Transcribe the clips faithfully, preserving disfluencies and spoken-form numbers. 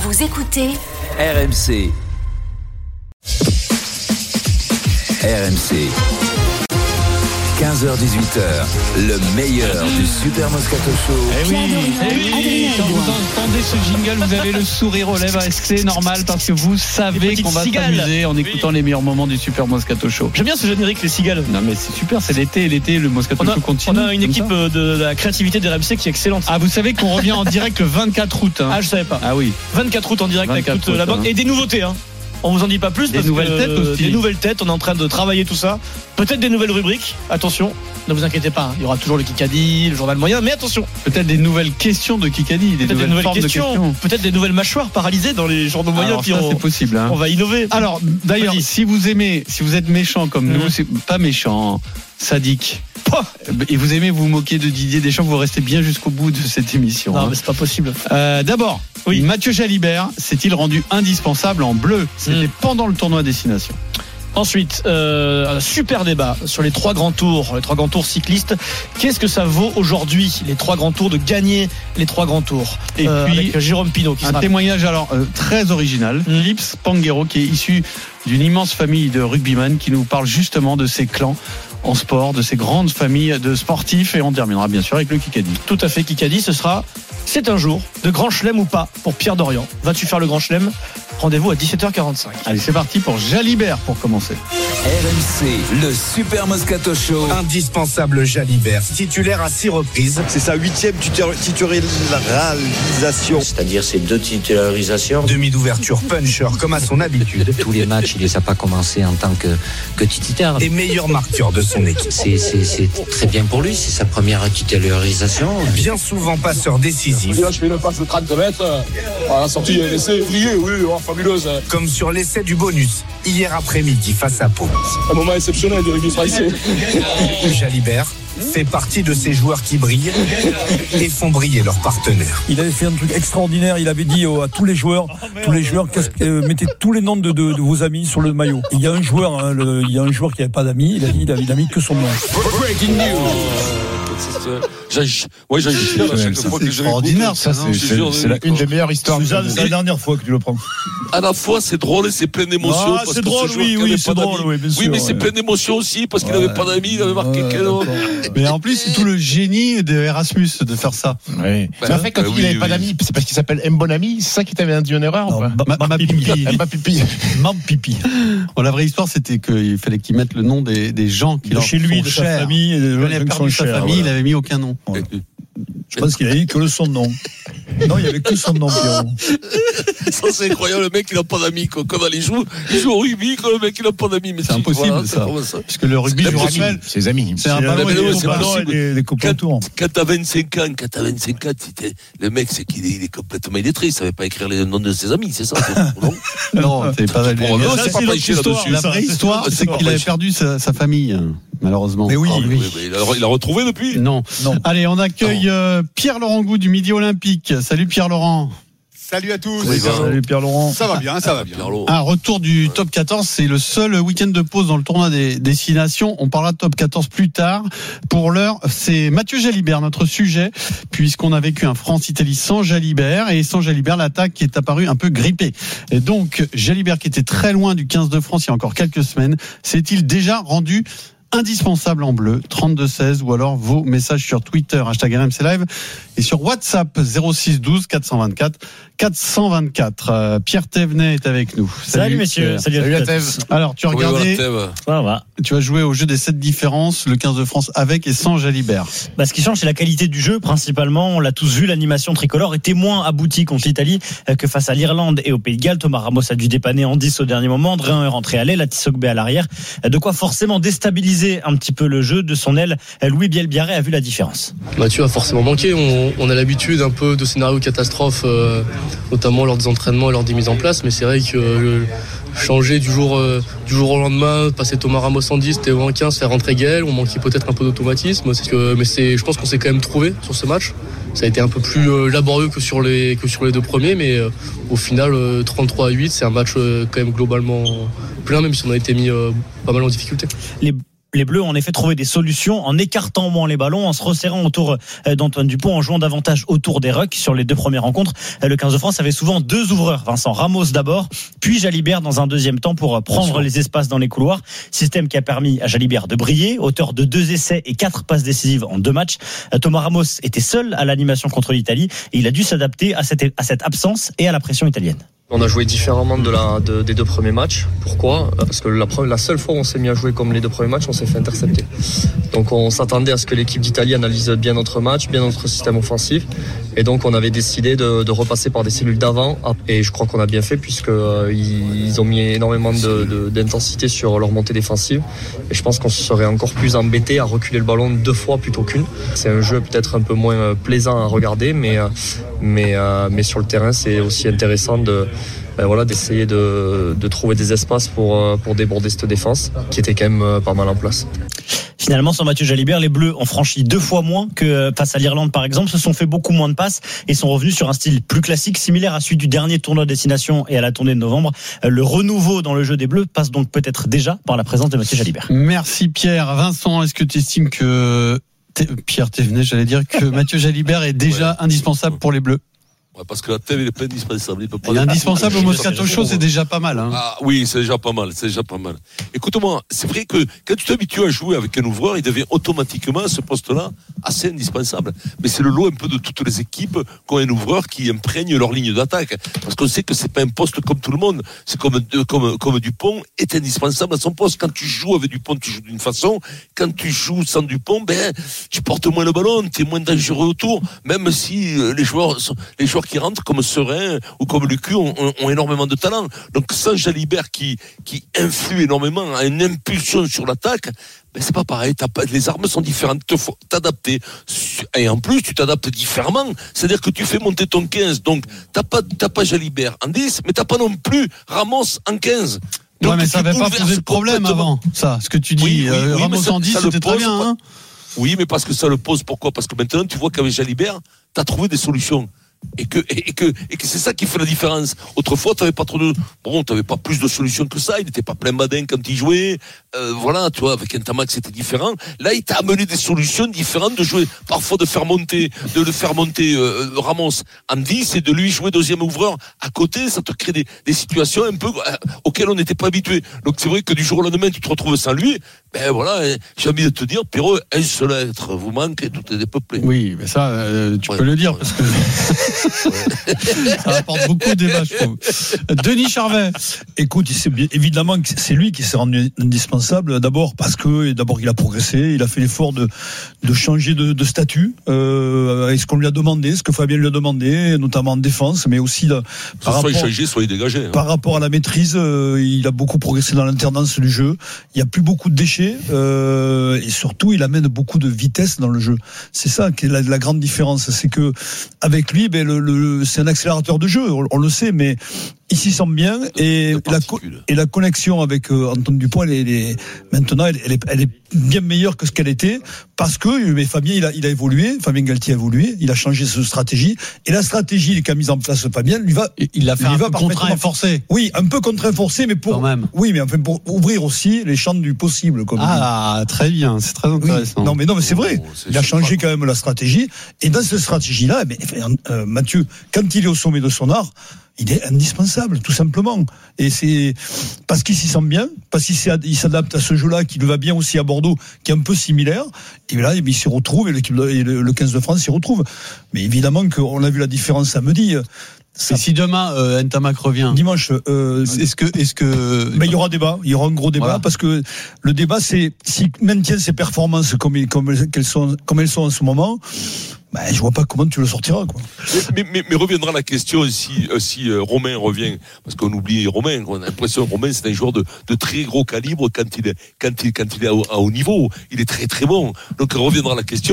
Vous écoutez R M C. R M C. quinze heures dix-huit heures, le meilleur du Super Moscato Show. Eh oui, eh oui. Quand vous entendez ce jingle, vous avez le sourire aux lèvres. C'est normal parce que vous savez qu'on va cigales. s'amuser en écoutant oui. les meilleurs moments du Super Moscato Show. J'aime bien ce générique, les cigales. Non mais c'est super, c'est l'été, l'été, le Moscato on a, Show continue. On a une équipe de, de la créativité des R M C qui est excellente. Ah, vous savez qu'on revient en direct le vingt-quatre août. Hein. Ah, je savais pas. Ah oui. vingt-quatre août en direct avec toute la bande. Hein. Et des nouveautés, hein. On vous en dit pas plus. Des parce nouvelles que, têtes aussi. Des nouvelles têtes, on est en train de travailler tout ça. Peut-être des nouvelles rubriques. Attention, ne vous inquiétez pas. Hein. Il y aura toujours le Kikadi, le journal moyen, mais attention. Peut-être des nouvelles questions de Kikadi, des peut-être nouvelles, des nouvelles formes questions, de questions. Peut-être des nouvelles mâchoires paralysées dans les journaux moyens. Alors, puis ça, on, c'est possible. Hein. On va innover. Alors, d'ailleurs, Vas-y. si vous aimez, si vous êtes méchant comme mmh. nous, c'est pas méchant, sadique. Et vous aimez vous moquer de Didier Deschamps, vous restez bien jusqu'au bout de cette émission. Non, hein. mais c'est pas possible. Euh, d'abord, oui. Mathieu Jalibert s'est-il rendu indispensable en bleu ? C'était mmh. pendant le tournoi Destination. Ensuite, euh, un super débat sur les trois grands tours, les trois grands tours cyclistes. Qu'est-ce que ça vaut aujourd'hui, les trois grands tours, de gagner les trois grands tours ? Et euh, puis, avec Jérôme Pinault qui un sera... témoignage alors euh, très original. Mmh. Philippe Spanghero, qui est issu d'une immense famille de rugbyman, qui nous parle justement de ses clans en sport, de ces grandes familles de sportifs, et on terminera bien sûr avec le Kikadi. Tout à fait, Kikadi, ce sera c'est un jour de grand chelem ou pas pour Pierre Dorian. Vas-tu faire le grand chelem ? Rendez-vous à dix-sept heures quarante-cinq. Allez, c'est parti pour Jalibert pour commencer. R M C, le Super Moscato Show. Indispensable Jalibert, titulaire à six reprises. C'est sa huitième titularisation. C'est-à-dire ces deux titularisations. Demi d'ouverture puncher comme à son habitude. Tous les matchs, il ne les a pas commencé en tant que, que titulaire. Et meilleur marqueur de son équipe. C'est, c'est, c'est très bien pour lui, c'est sa première titularisation. Bien souvent passeur décisif. Là, je fais une passe de trente mètres. À la sortie, il y a un essai vrillé, oui, oh, fabuleuse. Comme sur l'essai du bonus, hier après-midi face à Pau. Un moment exceptionnel du rugby français. Jalibert fait partie de ces joueurs qui brillent et font briller leurs partenaires. Il avait fait un truc extraordinaire. Il avait dit à tous les joueurs, tous les joueurs, euh, mettez tous les noms de, de, de vos amis sur le maillot. Il y a un joueur, hein, le, il y a un joueur qui n'avait pas d'amis. Il a dit, il a, il a mis que son nom. Breaking news. J'ai, ouais, j'ai, c'est, à chaque fois que je extraordinaire, ça, c'est, c'est, c'est, c'est la, une des meilleures histoires. Suzanne, c'est la dernière fois que tu le prends. À la fois, c'est drôle et c'est plein d'émotions. Ah, c'est drôle, oui, oui, c'est drôle, oui, bien sûr. Oui, mais c'est plein d'émotions aussi parce qu'il n'avait pas d'amis, il avait marqué quel autre. Mais en plus, c'est tout le génie d'Erasmus de faire ça. Oui. Mais en fait, quand il n'avait pas d'amis, c'est parce qu'il s'appelle Mbonami, c'est ça qui t'avait induit en erreur ou pas ? Mampipi. Mampipi. Mampipi. Bon, la vraie histoire, c'était qu'il fallait qu'il mette le nom des, des gens qui de leur chez lui, de sa famille, et des gens qui perdu sa famille, il avait mis aucun nom. Ouais. Je pense qu'il a dit que le son nom. Non, il n'y avait que son nom, Pierrot. Ça, c'est incroyable, le mec, il n'a pas d'amis, quoi. Comme il joue, il joue au rugby, quoi, le mec, il n'a pas d'amis. Mais c'est impossible, voilà, ça. C'est ça. Parce que le rugby, je vous rappelle, c'est ses amis. C'est un ballon et des, des copains autour. Quand t'as vingt-cinq ans, quand t'as vingt-cinq ans, le mec, c'est qu'il est, il est complètement illettré. Il ne savait pas écrire les noms de ses amis, c'est ça? Non, non, c'est pas vrai. La vraie histoire, c'est qu'il avait perdu sa famille. Malheureusement. Mais oui, oh, oui. oui, oui. Il a retrouvé depuis. Non. non. Allez, on accueille euh, Pierre-Laurent Goud du Midi Olympique. Salut Pierre-Laurent. Salut à tous. Oui, salut Pierre-Laurent. Ça va bien, ça va bien. Un retour du top quatorze, c'est le seul week-end de pause dans le tournoi des destinations. On parlera de top quatorze plus tard. Pour l'heure, c'est Mathieu Jalibert, notre sujet, puisqu'on a vécu un France-Italie sans Jalibert, et sans Jalibert, l'attaque est apparue un peu grippée. Et donc, Jalibert, qui était très loin du quinze de France il y a encore quelques semaines, s'est-il déjà rendu indispensable en bleu? Trente-deux seize, ou alors vos messages sur Twitter, hashtag R M C Live, et sur WhatsApp zéro six douze quatre cent vingt-quatre quatre cent vingt-quatre. Euh, Pierre Thévenet est avec nous. Salut, Salut messieurs. Pierre. Salut, Salut à Thève. Alors tu as regardé, ça va. Tu as joué au jeu des sept différences, le quinze de France avec et sans Jalibert. Bah, ce qui change, c'est la qualité du jeu principalement. On l'a tous vu, l'animation tricolore était moins aboutie contre l'Italie que face à l'Irlande et au Pays de Galles. Thomas Ramos a dû dépanner en dix au dernier moment. Drouin est rentré à l'aile, Atisogbe à l'arrière. De quoi forcément déstabiliser un petit peu le jeu. De son aile, Louis Bielbiarré a vu la différence. Mathieu a forcément manqué. On, on a l'habitude un peu de scénarios catastrophes, euh, notamment lors des entraînements et lors des mises en place. Mais c'est vrai que euh, changer du jour, euh, du jour au lendemain, passer Thomas Ramos en dix, Théo en quinze, faire rentrer Gaël, on manquait peut-être un peu d'automatisme. C'est que, mais c'est, je pense qu'on s'est quand même trouvé sur ce match. Ça a été un peu plus euh, laborieux que sur les, que sur les deux premiers, mais euh, au final, euh, trente-trois à huit, c'est un match euh, quand même globalement plein, même si on a été mis euh, pas mal en difficulté. Les les Bleus ont en effet trouvé des solutions en écartant moins les ballons, en se resserrant autour d'Antoine Dupont, en jouant davantage autour des rucks. Sur les deux premières rencontres, le quinze de France avait souvent deux ouvreurs, Vincent Ramos d'abord, puis Jalibert dans un deuxième temps pour prendre les espaces dans les couloirs. Système qui a permis à Jalibert de briller, auteur de deux essais et quatre passes décisives en deux matchs. Thomas Ramos était seul à l'animation contre l'Italie et il a dû s'adapter à cette, à cette absence et à la pression italienne. On a joué différemment de la, de, des deux premiers matchs. Pourquoi ? Parce que la, la seule fois où on s'est mis à jouer comme les deux premiers matchs, on s'est fait intercepter. Donc on s'attendait à ce que l'équipe d'Italie analyse bien notre match, bien notre système offensif. Et donc on avait décidé de, de repasser par des cellules d'avant. Et je crois qu'on a bien fait puisque euh, ils ont mis énormément de, de, d'intensité sur leur montée défensive. Et je pense qu'on serait encore plus embêté à reculer le ballon deux fois plutôt qu'une. C'est un jeu peut-être un peu moins plaisant à regarder, mais, mais, mais sur le terrain c'est aussi intéressant de Ben voilà, d'essayer de, de trouver des espaces pour, pour déborder cette défense qui était quand même pas mal en place. Finalement, sans Mathieu Jalibert, les Bleus ont franchi deux fois moins que face à l'Irlande, par exemple, se sont fait beaucoup moins de passes et sont revenus sur un style plus classique, similaire à celui du dernier tournoi de destination et à la tournée de novembre. Le renouveau dans le jeu des Bleus passe donc peut-être déjà par la présence de Mathieu Jalibert. Merci Pierre. Vincent, est-ce que tu estimes que Pierre Thévenet, j'allais dire que Mathieu Jalibert est déjà ouais. indispensable pour les Bleus? Parce que la T E V, il est pas indispensable. Il, peut pas il est indispensable au Moscato Show, c'est déjà pas mal. Hein. Ah oui, c'est déjà pas mal, c'est déjà pas mal. Écoute-moi, c'est vrai que quand tu t'habitues à jouer avec un ouvreur, il devient automatiquement à ce poste-là assez indispensable. Mais c'est le lot un peu de toutes les équipes qui ont un ouvreur qui imprègne leur ligne d'attaque. Parce qu'on sait que c'est pas un poste comme tout le monde. C'est comme, comme, comme Dupont est indispensable à son poste. Quand tu joues avec Dupont, tu joues d'une façon. Quand tu joues sans Dupont, ben, tu portes moins le ballon, tu es moins dangereux autour. Même si les joueurs, les joueurs qui rentrent comme Serein ou comme Lucu ont, ont, ont énormément de talent. Donc sans Jalibert qui, qui influe énormément, a une impulsion sur l'attaque, ben c'est pas pareil. T'as pas, les armes sont différentes, il faut t'adapter. Et en plus, tu t'adaptes différemment. C'est-à-dire que tu fais monter ton quinze. Donc t'as pas, t'as pas Jalibert en dix, mais t'as pas non plus Ramos en quinze. Donc, ouais, mais ça n'avait pas posé de problème avant, ça, ce que tu dis. Oui, oui, euh, oui, Ramos en dix, c'était très bien. Hein. Oui, mais parce que ça le pose. Pourquoi ? Parce que maintenant, tu vois qu'avec Jalibert, t'as trouvé des solutions. Et que, et que, et que c'est ça qui fait la différence. Autrefois, t'avais pas trop de, bon, t'avais pas plus de solutions que ça. Il n'était pas plein badin quand il jouait. Euh, voilà, tu vois, avec un Tamac, c'était différent. Là, il t'a amené des solutions différentes de jouer, parfois de faire monter, de le faire monter, euh, Ramos en dix et de lui jouer deuxième ouvreur à côté. Ça te crée des, des situations un peu, euh, auxquelles on n'était pas habitué. Donc, c'est vrai que du jour au lendemain, tu te retrouves sans lui. Ben voilà, j'ai envie de te dire, Pierrot, un seul être vous manque et tout est dépeuplé. Oui, mais ça, euh, tu ouais, peux le dire, ouais. Parce que ça apporte beaucoup de débats, je trouve. Denis Charvet. Écoute, c'est bien, évidemment que c'est lui qui s'est rendu indispensable, d'abord parce que, d'abord, il a progressé, il a fait l'effort de, de changer de, de statut, euh, avec ce qu'on lui a demandé, ce que Fabien lui a demandé, notamment en défense, mais aussi de, par, rapport, changer, soit dégagé, hein. par rapport à la maîtrise, euh, il a beaucoup progressé dans l'alternance du jeu. Il n'y a plus beaucoup de déchets. Euh, et surtout il amène beaucoup de vitesse dans le jeu. C'est ça qui est la, la grande différence, c'est que avec lui, ben, le, le, c'est un accélérateur de jeu, on, on le sait, mais il s'y sent bien et la, et la connexion avec euh, Antoine Dupont, elle est, elle est, maintenant, elle, elle, est, elle est bien meilleure que ce qu'elle était parce que mais Fabien, il a, il a évolué, Fabien Galtier a évolué, il a changé sa stratégie et la stratégie qu'a mise en place Fabien, lui va, il l'a fait un peu contraint et forcé. Oui, un peu contraint forcé, mais pour, quand même. Oui, mais enfin pour ouvrir aussi les champs du possible. Comme ah, très bien, c'est très intéressant. Oui. Non, mais non, mais c'est vrai. Oh, c'est il a changé quand même la stratégie et dans cette stratégie-là, mais, euh, Mathieu, quand il est au sommet de son art, il est indispensable, tout simplement. Et c'est parce qu'il s'y sent bien, parce qu'il s'adapte à ce jeu-là, qui le va bien aussi à Bordeaux, qui est un peu similaire. Et là, il s'y retrouve, et l'équipe de, et le quinze de France s'y retrouve. Mais évidemment qu'on a vu la différence samedi. Ça... Et si demain euh, Ntamak revient dimanche, euh, est-ce que, est-ce que, ben, il y aura débat, il y aura un gros débat voilà. Parce que le débat, c'est s'il maintient ses performances comme, comme, elles sont, comme elles sont en ce moment. Ben, je vois pas comment tu le sortiras, quoi. Mais, mais, mais reviendra la question si, si euh, Romain revient, parce qu'on oublie Romain, on a l'impression que Romain c'est un joueur de, de très gros calibre quand il est, quand il, quand il est à haut, à haut niveau. Il est très très bon. Donc reviendra la question.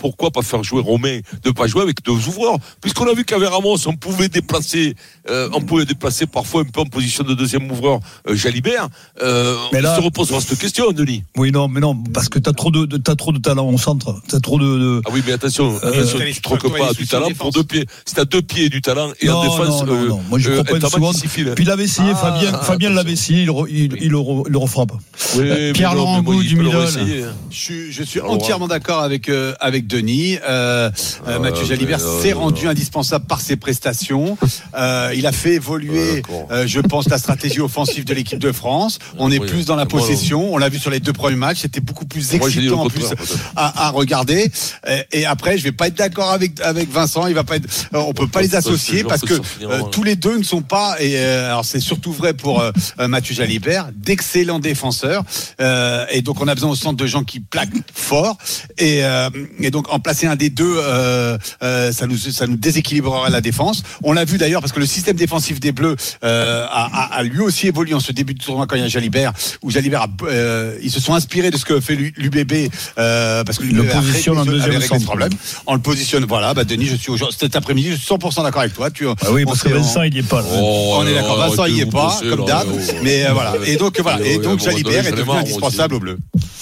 pourquoi pas faire jouer Romain, de pas jouer avec deux ouvreurs, puisqu'on a vu qu'avec Ramos, on pouvait déplacer, euh, on pouvait déplacer parfois un peu en position de deuxième ouvreur euh, Jalibert. Euh, mais là, on se reposera cette question, Denis. Oui, non, mais non, parce que t'as trop de, de t'as trop de talent au centre, t'as trop de. de... Ah oui, mais attention, euh, attention, tu troques pas du talent pour deux pieds. Si t'as deux pieds du talent et non, en défense, non, non, euh, non. Moi je euh, crois pas une seconde. Puis il avait essayé, ah, Fabien, ah, Fabien l'avait essayé, il, il, il, il le refera pas. Oui, Pierre Laurent Gou du Midol. Je, je suis Alors, entièrement d'accord avec euh, avec Denis. Euh, euh, Mathieu Jalibert euh, s'est rendu indispensable par ses prestations. Euh, il a fait évoluer, euh, je pense, la stratégie offensive de l'équipe de France. On est oui, plus dans la possession. On l'a vu sur les deux premiers matchs. C'était beaucoup plus excitant en plus à, à regarder. Et, et après, je vais pas être d'accord avec avec Vincent. Il va pas être. On peut pas les associer parce que euh, tous les deux ne sont pas. Et euh, alors c'est surtout vrai pour euh, Mathieu Jalibert, d'excellents défenseurs. Euh, et donc on a besoin au centre de gens qui plaquent fort. Et, euh, et donc en placer un des deux, euh, euh, ça nous ça nous déséquilibrera la défense. On l'a vu d'ailleurs parce que le système défensif des Bleus euh, a, a, a lui aussi évolué en ce début de tournoi quand il y a Jalibert. Où Jalibert, a, euh, ils se sont inspirés de ce que fait l'U B B euh, parce que l'U B B le positionne en deuxième centre. Problème. On le positionne. Voilà, bah Denis, je suis aujourd'hui cet après-midi, je suis cent pour cent d'accord avec toi. Tu, ah oui, parce que Vincent en... il n'y est pas. Là. Oh, on est d'accord. Vincent il n'y est pas, comme d'hab. Mais euh, voilà. Et donc voilà. Et donc Jalibert est devenu indispensable au bleu.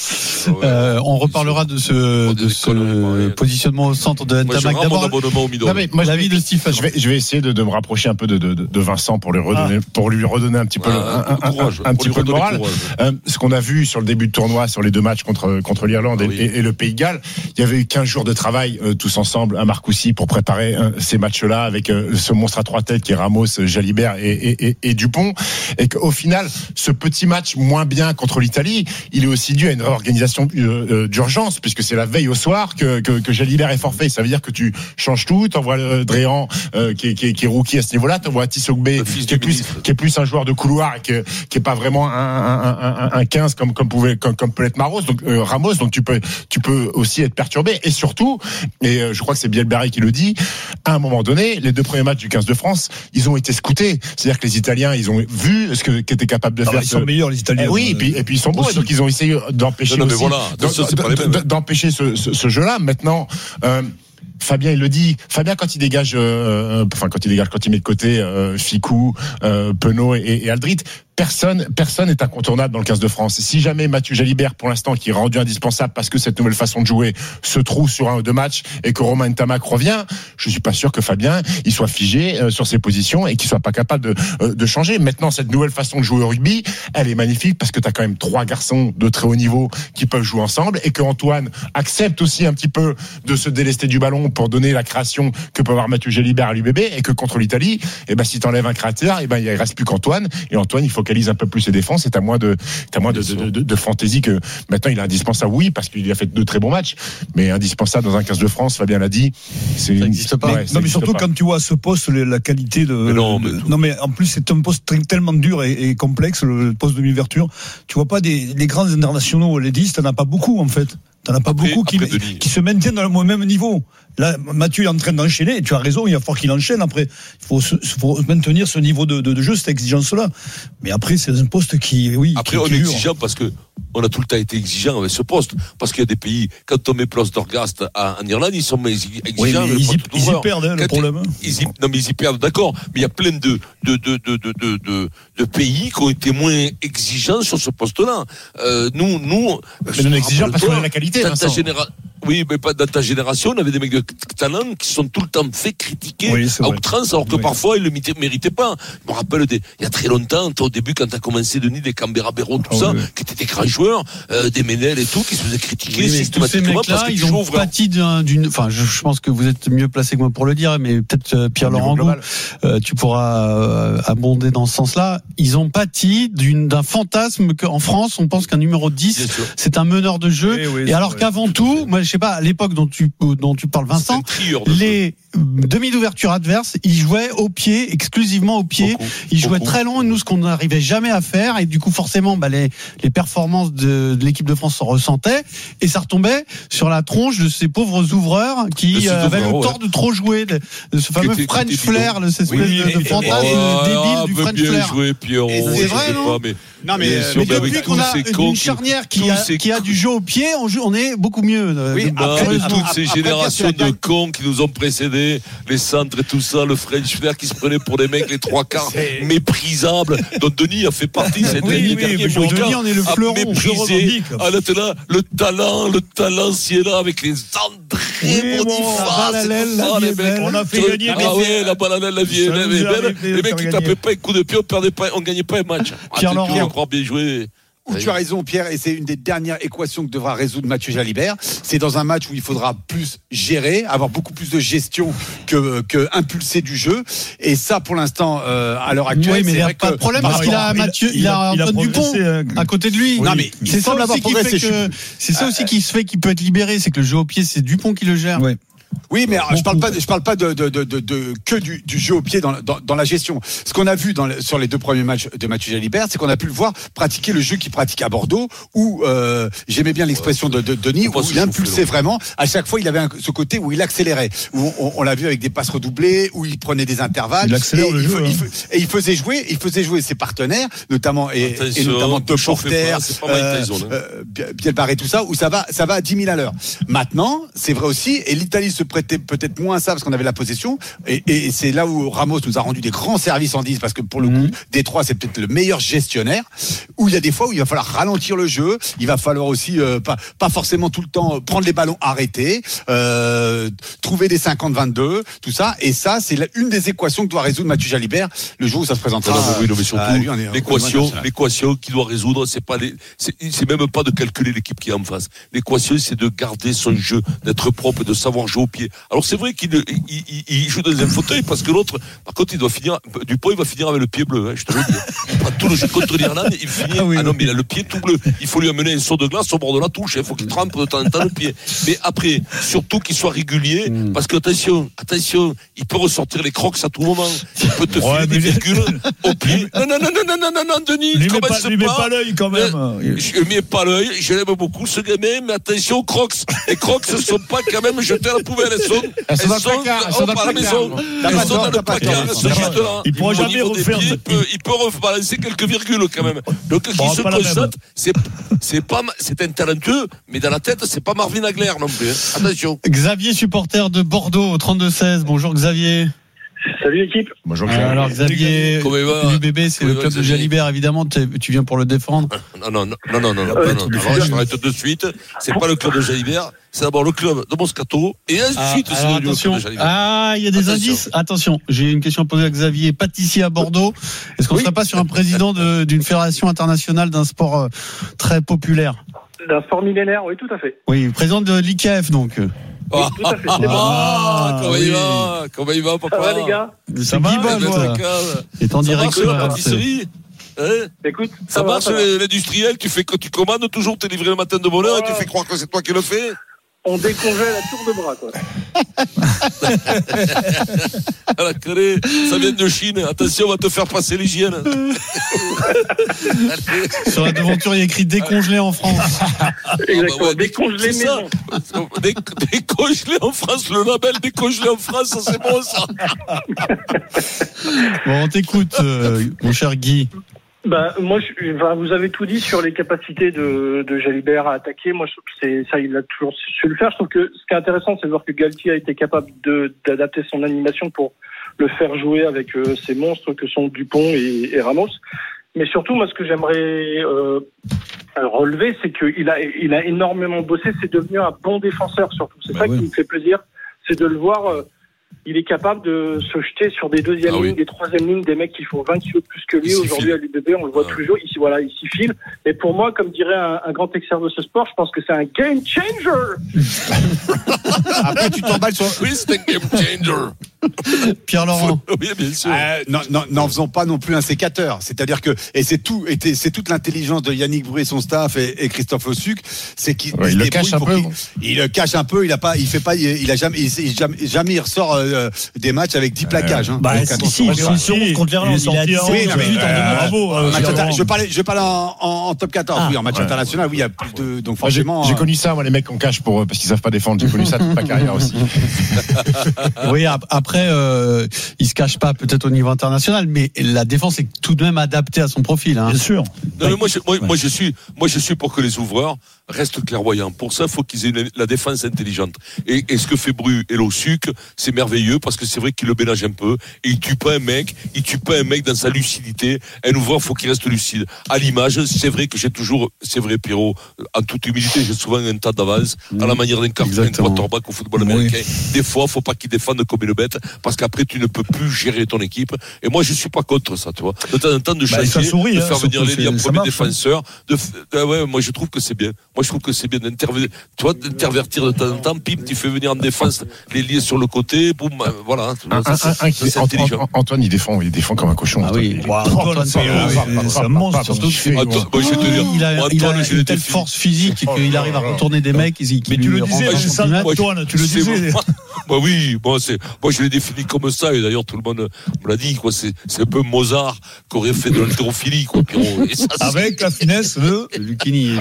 Euh, on reparlera de ce, de ce positionnement au centre de Ntamak. D'abord, moi, l'avis de Stephen. Je vais, je vais essayer de, de me rapprocher un peu de, de, de Vincent pour lui redonner, ah. pour lui redonner un petit peu, ah, le, un, un, un, un petit peu de morale. Euh, ce qu'on a vu sur le début de tournoi, sur les deux matchs contre contre l'Irlande ah, oui. et, et le Pays de Galles, il y avait eu quinze jours de travail euh, tous ensemble à Marcoussis pour préparer euh, ces matchs-là avec euh, ce monstre à trois têtes qui est Ramos, Jalibert et, et, et, et Dupont, et qu'au final, ce petit match moins bien contre l'Italie, il est aussi dû à une réorganisation d'urgence, puisque c'est la veille au soir que, que, que Jalibert est forfait. Ça veut dire que tu changes tout, t'envoies euh, Dréan euh, qui, est, qui, est, qui est rookie à ce niveau-là, t'envoies Tissogbe qui est plus qui est plus un joueur de couloir et qui, qui est pas vraiment un, un, un, un quinze comme comme pouvait comme, comme peut l'être Maros, donc euh, Ramos. Donc tu peux tu peux aussi être perturbé. Et surtout, et euh, je crois que c'est Bielbarri qui le dit, à un moment donné, les deux premiers matchs du quinze de France, ils ont été scoutés. C'est-à-dire que les Italiens, ils ont vu ce que qu'étaient capables de non, faire. Ils ce... sont meilleurs les Italiens. Eh oui, et puis et puis ils sont bons, et donc ils ont essayé d'empêcher non, non, aussi. Voilà, d'empêcher ce, ce, ce jeu-là. Maintenant, euh, Fabien, il le dit. Fabien, quand il dégage, euh, enfin quand il dégage, quand il met de côté euh, Ficou, euh, Penaud et, et Aldrit, personne, personne n'est incontournable dans le quinze de France. Si jamais Mathieu Jalibert, pour l'instant, qui est rendu indispensable parce que cette nouvelle façon de jouer se trouve sur un ou deux matchs et que Romain Ntamak revient, je suis pas sûr que Fabien, il soit figé euh, sur ses positions et qu'il soit pas capable de, euh, de changer. Maintenant, cette nouvelle façon de jouer au rugby, elle est magnifique parce que t'as quand même trois garçons de très haut niveau qui peuvent jouer ensemble et que Antoine accepte aussi un petit peu de se délester du ballon pour donner la création que peut avoir Mathieu Jalibert à l'U B B, et que contre l'Italie, eh ben, si t'enlèves un créateur, eh ben, il reste plus qu'Antoine, et Antoine, il focalise un peu plus ses défenses, et t'as moins de, t'as moins de, de, de, de fantaisie que maintenant il est indispensable, oui, parce qu'il a fait deux très bons matchs, mais indispensable dans un quinze de France, Fabien l'a dit, c'est, ça n'existe pas. Ouais, ça non, mais surtout pas. Quand tu vois à ce poste, la qualité de, mais non, mais, de, non, mais en plus, c'est un poste tellement dur et, et complexe, le poste de mi-ouverture. Tu vois pas des, les grands internationaux, les dix, t'en as pas beaucoup, en fait. T'en as pas après, beaucoup qui, qui se maintiennent dans le même niveau. Là, Mathieu est en train d'enchaîner, et tu as raison, il va falloir qu'il enchaîne après. Il faut, se, faut maintenir ce niveau de, de, de jeu, cette exigence-là. Mais après, c'est un poste qui, oui. Après, qui, on qui est dure. exigeant parce que on a tout le temps été exigeant avec ce poste. Parce qu'il y a des pays, quand on met Place d'Orgast en Irlande, ils sont exigeants. Oui, mais ils, y, ils y perdent, hein, le problème. Ils y, non, mais ils y perdent, d'accord. Mais il y a plein de, de, de, de, de, de, de, de pays qui ont été moins exigeants sur ce poste-là. Euh, nous, nous. Mais non exigeants parce qu'on a la qualité, Vincent. Oui, mais pas dans ta génération, on avait des mecs de talent qui sont tout le temps fait critiquer oui, à outrance, alors que oui. parfois ils le méritaient pas. Je me rappelle des, il y a très longtemps, toi, au début, quand t'as commencé, Denis, des Canberra Béron, tout oh, ça, oui. qui étaient des grands joueurs, euh, des Ménel et tout, qui se faisaient critiquer oui, systématiquement parce que ils ont pâti d'un, d'une, enfin, je, je pense que vous êtes mieux placé que moi pour le dire, mais peut-être euh, Pierre Laurent Gou, euh, tu pourras euh, abonder dans ce sens-là. Ils ont pâti d'une, d'un fantasme qu'en France, on pense qu'un numéro dix, c'est un meneur de jeu, oui, oui, et alors qu'avant tout, moi, je sais pas, à l'époque dont tu dont tu parles, Vincent, les demi d'ouverture adverses, ils jouaient au pied, exclusivement au pied. Beaucoup, ils jouaient beaucoup. Très long, et nous, ce qu'on n'arrivait jamais à faire, et du coup, forcément, bah, les les performances de, de l'équipe de France s'en ressentaient, et ça retombait sur la tronche de ces pauvres ouvreurs qui euh, avaient le tort ouais. de trop jouer, de, de ce fameux était, French flair, de cette espèce oui, de, de fantasme oh, débile du French flair. Jouer, Pierrot, c'est vrai, non? Pas, mais non mais, euh, mais depuis qu'on a une charnière qui a, qui a du jeu au pied, on, joue, on est beaucoup mieux. Oui, Oui, Non, après, mais après, toutes ces après, générations après, de cons qui nous ont précédés, les centres et tout ça, le French Flair qui se prenait pour des mecs, les trois quarts C'est- méprisables, dont Denis a fait partie, c'est Oui, Denis oui, dernier mais Mohican, Denis, on est le a fleuron, je méprisé. revendique. Ah, là, t'es là, le talent, le talent, si est là, avec les André Oui, bon, Boniface, la balle à l'aile, et tout la ça, vie les est mecs. belle. On a fait Tu- gagner Ah des ouais, ailes. la balle à l'aile, la vie est Ça belle, nous est est belle. arrivé de Les mecs faire qui gagner. tapaient pas un coup de pied, on perdait pas, on gagnait pas un match. Ah, Pierre tu- Laurent. Tu vas encore bien jouer. Où tu as raison, Pierre, et c'est une des dernières équations que devra résoudre Mathieu Jalibert. C'est dans un match où il faudra plus gérer, avoir beaucoup plus de gestion que, que impulser du jeu. Et ça, pour l'instant, euh, à l'heure actuelle, Oui, mais c'est il n'y a vrai pas que de problème par parce qu'il a rapport- Mathieu, il il a- a il a Antoine Dupont progressé, euh, à côté de lui. Non, mais il c'est ça semble avoir aussi qui fait progressé, que, c'est ça aussi qui se fait qu'il peut être libéré, c'est que le jeu au pied, c'est Dupont qui le gère. Ouais. Oui, mais alors, je parle pas, je parle pas de, de, de, de, de- que du, du jeu au pied dans, dans, dans la gestion. Ce qu'on a vu dans le- sur les deux premiers matchs de Mathieu Jalibert, c'est qu'on a pu le voir pratiquer le jeu qu'il pratique à Bordeaux, où euh, j'aimais bien l'expression de, de Denis, Faut pas où se il impulsait chauffer, vraiment. À chaque fois, il avait un- ce côté où il accélérait, où on, on l'a vu avec des passes redoublées, où il prenait des intervalles. Il accélère et le il, jeu, fe- il hein. fe- et il faisait jouer, il faisait jouer ses partenaires, notamment et, et Attention, notamment ne Top chauffez Porter, pas, c'est pas Mike euh, Tyson, hein. euh, Biel Barré, tout ça, où ça va, ça va à dix mille à l'heure. Maintenant, c'est vrai aussi, et l'Italie se prêtait peut-être moins à ça parce qu'on avait la possession, et, et c'est là où Ramos nous a rendu des grands services en dix, parce que pour le coup, Détroit, c'est peut-être le meilleur gestionnaire, où il y a des fois où il va falloir ralentir le jeu, il va falloir aussi, euh, pas, pas forcément tout le temps prendre les ballons arrêtés, euh, trouver des cinquante vingt-deux, tout ça, et ça, c'est la- une des équations que doit résoudre Mathieu Jalibert le jour où ça se présentera. Non, non, mais oui, non, mais surtout, euh, lui, on est- l'équation, l'équation qu'il doit résoudre, c'est pas les, c'est, c'est même pas de calculer l'équipe qui est en face. L'équation, c'est de garder son jeu, d'être propre, de savoir jouer au pied. Alors, c'est vrai qu'il il, il, il joue dans un fauteuil parce que l'autre, par contre, il doit finir, Dupont, il va finir avec le pied bleu, hein, je te le dis. Il prend tout le jeu contre l'Irlande, il finit, ah, oui, ah non, mais il a le pied tout bleu. Il faut lui amener un saut de glace au bord de la touche, il faut qu'il trempe de temps en temps le pied. Mais après, surtout qu'il soit régulier, mm. parce que attention, attention, il peut ressortir les crocs à tout moment. Il peut te ouais, filer des virgules au pied. Non, non, non, non, non, non, non, non, Denis, Lui, je met commence pas, lui pas. met pas l'œil quand même. Je ne mets pas l'œil, je l'aime beaucoup ce gamin, mais attention aux crocs. Les crocs ne sont pas quand même jetés à la poubelle, elles sont, elles sont, elles sont à la maison. Elles sont dans le placard, elles sont juste là. Il pourra jamais refaire. Il peut, il peut rebalancer quelques virgules quand même. Donc, qui se constate, c'est, c'est pas, c'est un talentueux, mais dans la tête, c'est pas Marvin Hagler non plus. Attention. Xavier, supporter de Bordeaux, au trente-deux seize. Bonjour Xavier. Salut l'équipe. Bonjour Xavier. Alors Xavier, l'U B B, c'est le club de Jalibert, évidemment. Tu viens pour le défendre. Non, non, non, non, non, non, non, non, non. Alors, je m'arrête de suite. C'est pas le club de Jalibert, c'est d'abord le club de Moscato, et ensuite ah, c'est alors, le club attention. de Jalibert. Ah, il y a des attention. indices. Attention, j'ai une question à poser à Xavier. Pâtissier à Bordeaux. Est-ce qu'on ne oui. serait pas sur un président de, d'une fédération internationale d'un sport euh, très populaire? D'un sport millénaire, oui, tout à fait. Oui, président de l'I K F, donc. Oh, tout à fait. Ah, ah, comment oui. il va? Comment il va, papa? Ça va, les gars? Ça va, Guy C'est en direct sur la pâtisserie. Hein Écoute, ça, ça marche va, ça l'industriel, tu fais que tu commandes toujours, t'es livré le matin de bonne heure oh. et tu fais croire que c'est toi qui le fais. On décongèle à tour de bras, quoi. À la calée, ça vient de Chine. Attention, on va te faire passer l'hygiène. Sur la devanture, il y a écrit décongelé en France. Exactement, ah bah ouais, décongelé maison. Dé, décongelé en France, le label décongelé en France, ça c'est bon ça. Bon, on t'écoute, euh, mon cher Guy. Bah, moi, je, bah, vous avez tout dit sur les capacités de, de Jalibert à attaquer. Moi, je trouve que c'est, ça, il a toujours su le faire. Je trouve que ce qui est intéressant, c'est de voir que Galtier a été capable de, d'adapter son animation pour le faire jouer avec euh, ces monstres que sont Dupont et, et Ramos. Mais surtout, moi, ce que j'aimerais euh, relever, c'est qu'il a, il a énormément bossé. C'est devenu un bon défenseur, surtout. C'est bah ça oui. qui me fait plaisir. C'est de le voir... Euh, il est capable de se jeter sur des deuxièmes ah lignes, oui. des troisièmes lignes, des mecs qui font vingt kilos de plus que lui. Aujourd'hui, à l'U B B, on le voit ah. toujours. Ici, voilà, il s'y file. Et pour moi, comme dirait un, un grand expert de ce sport, je pense que c'est un game changer. Après, tu t'emballes sur. Oui, c'est un game changer. Pierre Laurent. Oui, bien sûr. Euh, non, non, n'en faisons pas non plus un sécateur. C'est-à-dire que, et c'est tout, et c'est toute l'intelligence de Yannick Brouet et son staff et, et Christophe Ossuc, c'est qu'il ouais, il le cache un peu. Il le cache un peu. Il a pas, il fait pas, il, il a jamais, il, il, jamais, jamais il ressort. Euh, des matchs avec dix plaquages. Hein. Bah, si, si, si, si, contre l'Irlande, il, il a dix-sept oui, dix-huit en deux matchs. Bravo. Euh, match je parlais, je parlais en, en, en top quatorze. Ah, oui, en match ouais. international, oui, il y a plus de. Donc forcément. J'ai, j'ai connu ça, moi, les mecs qu'on cache pour parce qu'ils savent pas défendre. J'ai connu ça toute ma carrière aussi. Oui, après, euh, il se cache pas peut-être au niveau international, mais la défense est tout de même adaptée à son profil. Hein. Bien sûr. Non, mais moi, je, moi, moi, je suis, moi, je suis pour que les ouvreurs restent clairvoyants. Pour ça, il faut qu'ils aient une, la défense intelligente. Et, et ce que fait Bru et Lossuc, c'est merveilleux parce que c'est vrai qu'il le ménage un peu et il tue pas un mec, il tue pas un mec dans sa lucidité. Un ouvreur, faut qu'il reste lucide. À l'image, c'est vrai que j'ai toujours, c'est vrai, Pierrot, en toute humilité, j'ai souvent un tas d'avance à la manière d'un carton, d'un quarterback au football américain. Oui. Des fois, faut pas qu'il défende comme une bête parce qu'après, tu ne peux plus gérer ton équipe. Et moi, je suis pas contre ça, tu vois. De temps en temps, de changer, bah, sourit, de faire hein, venir les liens premiers défenseurs. De, euh, ouais, moi, je trouve que c'est bien. Moi, je trouve que c'est bien d'intervenir, tu vois, d'intervertir de temps en temps. Pim, tu fais venir en défense les liés sur le côté. Boum, voilà. Un, ça, un, un, c'est intelligent. Antoine, il défend, il défend comme un cochon. Ah oui. Antoine, c'est un monstre. Surtout qu'il a une telle force physique qu'il arrive à retourner des mecs. Mais tu le disais, ça, Antoine, tu le disais. Bah oui, moi, c'est, moi, je l'ai défini comme ça. Et d'ailleurs, tout le monde me l'a dit, quoi. C'est, c'est un peu Mozart qui aurait fait de l'haltérophilie, quoi. Et ça, avec la finesse de Lucchini.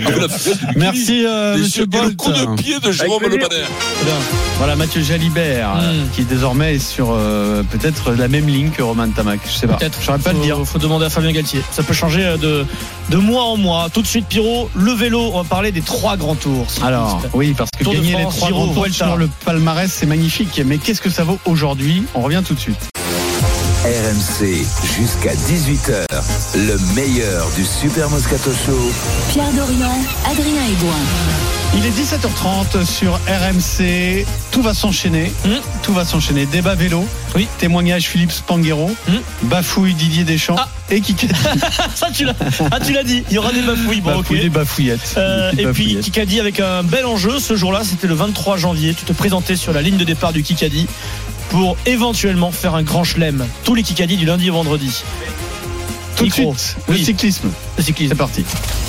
Merci, euh, monsieur Bolt. Le coup de pied de Jérôme Le Banner. Voilà, Mathieu Jalibert, mm. qui est désormais sur euh, peut-être la même ligne que Romain Tamac. Je sais pas. Peut-être. Je saurais pas le dire. Faut demander à Fabien Galtier. Ça peut changer de, de mois en mois. Tout de suite, Pierrot, le vélo. On va parler des trois grands tours. Alors, oui, parce que Tour gagner France, les trois Giro, grands tours sur le palmarès, c'est magnifique. Mais qu'est-ce que ça vaut aujourd'hui? On revient tout de suite. R M C jusqu'à dix-huit heures, le meilleur du Super Moscato Show. Pierre Dorian, Adrien Aigouin. Il est dix-sept heures trente sur R M C. Tout va s'enchaîner. Mmh. Tout va s'enchaîner. Débat vélo. Oui. Témoignage Philippe Spanghero. Mmh. Bafouille Didier Deschamps. Ah. Et Kikadi. Ça, tu l'as, ah, tu l'as dit. Il y aura des bafouilles. Bon, bafouilles, okay. Des bafouillettes. Euh, des et bafouillettes. Puis Kikadi avec un bel enjeu. Ce jour-là, c'était le vingt-trois janvier. Tu te présentais sur la ligne de départ du Kikadi pour éventuellement faire un grand chelem. Tous les Kikadi du lundi au vendredi. Tout de suite, le oui. cyclisme. Le cyclisme. C'est parti.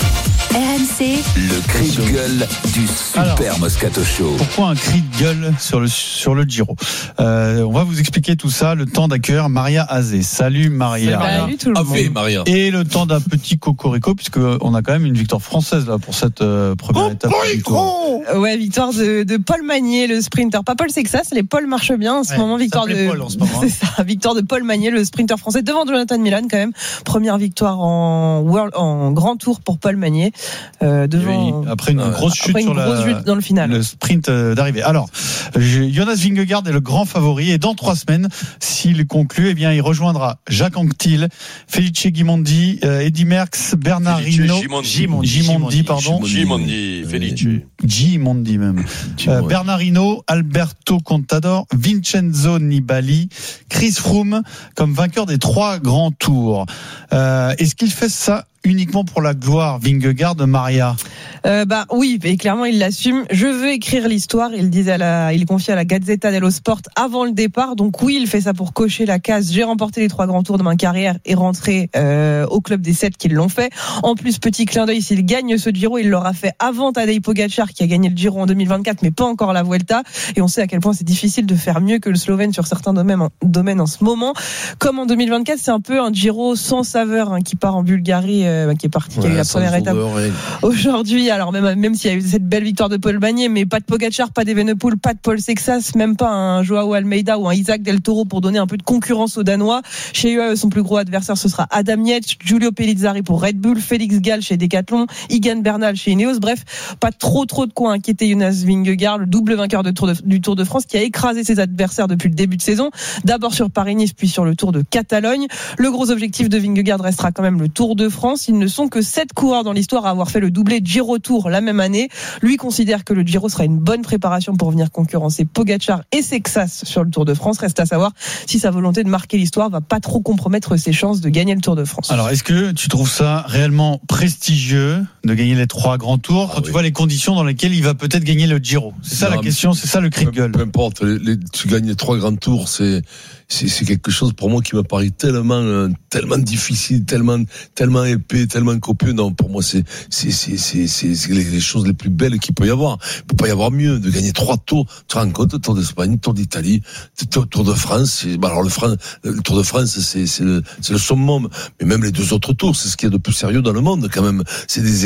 R M C. Le cri de gueule du Super Alors, Moscato Show. Pourquoi un cri de gueule sur le, sur le Giro? euh, On va vous expliquer tout ça. Le temps d'accueillir Maria Azé. Salut Maria. Salut tout le monde. Fait, Maria. Et le temps d'un petit cocorico, puisqu'on a quand même une victoire française là pour cette euh, première oh, étape. Euh, ouais, victoire de, de Paul Magnier, le sprinter. Pas Paul Sexas, les Paul marchent bien en ce ouais, moment. Victoire de Paul en ce moment. C'est ça, victoire de Paul Magnier, le sprinter français, devant Jonathan Milan quand même. Première victoire en World, en Grand Tour pour Paul Magnier. Euh, devant, après une grosse chute après une sur grosse la, chute dans le final. Le sprint d'arrivée. Alors, Jonas Vingegaard est le grand favori et dans trois semaines, s'il conclut, eh bien, il rejoindra Jacques Anquetil, Felice Gimondi, euh, Eddy Merckx, Bernard Hinault, Gimondi, Gimondi, pardon, Gimondi, Felice, Gimondi même, euh, Bernard Hinault, Alberto Contador, Vincenzo Nibali, Chris Froome comme vainqueur des trois grands tours. Euh, est-ce qu'il fait ça uniquement pour la gloire, Vingegaard, de Maria? Euh, bah oui, et clairement il l'assume. Je veux écrire l'histoire. Il disait à la, il confie à la Gazzetta dello Sport avant le départ. Donc oui, il fait ça pour cocher la case. J'ai remporté les trois grands tours de ma carrière et rentré euh, au club des sept qui l'ont fait. En plus, petit clin d'œil, s'il gagne ce Giro, il l'aura fait avant Tadej Pogacar qui a gagné le Giro en deux mille vingt-quatre, mais pas encore la Vuelta. Et on sait à quel point c'est difficile de faire mieux que le Slovène sur certains domaines, domaines en ce moment. Comme en deux mille vingt-quatre, c'est un peu un Giro sans saveur hein, qui part en Bulgarie. Euh, qui est parti, ouais, qui a eu la première étape ouais. aujourd'hui. Alors même même s'il y a eu cette belle victoire de Paul Magnier, mais pas de Pogacar, pas d'Evenepoel, pas de Paul Sexas, même pas un Joao Almeida ou un Isaac Del Toro pour donner un peu de concurrence aux Danois. Chez U A E, son plus gros adversaire ce sera Adam Yates, Giulio Pellizzari pour Red Bull, Félix Gall chez Decathlon, Egan Bernal chez Ineos. Bref, pas trop trop de quoi inquiéter Jonas Vingegaard, le double vainqueur de Tour de, du Tour de France qui a écrasé ses adversaires depuis le début de saison. D'abord sur Paris-Nice, puis sur le Tour de Catalogne. Le gros objectif de Vingegaard restera quand même le Tour de France. Ils ne sont que sept coureurs dans l'histoire à avoir fait le doublé Giro Tour la même année. Lui considère que le Giro sera une bonne préparation pour venir concurrencer Pogacar et Sexas sur le Tour de France. Reste à savoir si sa volonté de marquer l'histoire va pas trop compromettre ses chances de gagner le Tour de France. Alors, est-ce que tu trouves ça réellement prestigieux de gagner les trois grands tours quand ah, tu oui. vois les conditions dans lesquelles il va peut-être gagner le Giro? C'est ça non, la question, c'est ça le cri de gueule. Peu importe, les, les, tu gagnes les trois grands tours, c'est C'est, c'est quelque chose pour moi qui me paraît tellement, euh, tellement difficile, tellement, tellement épais, tellement copieux. Non, pour moi, c'est, c'est, c'est, c'est, c'est, c'est les, les choses les plus belles qu'il peut y avoir. Il peut pas y avoir mieux de gagner trois tours. Tu te rends compte, Tour d'Espagne, Tour d'Italie, Tour de France. C'est, bah alors le, France, le Tour de France, c'est, c'est le, c'est le summum. Mais même les deux autres tours, c'est ce qu'il y a de plus sérieux dans le monde, quand même. C'est des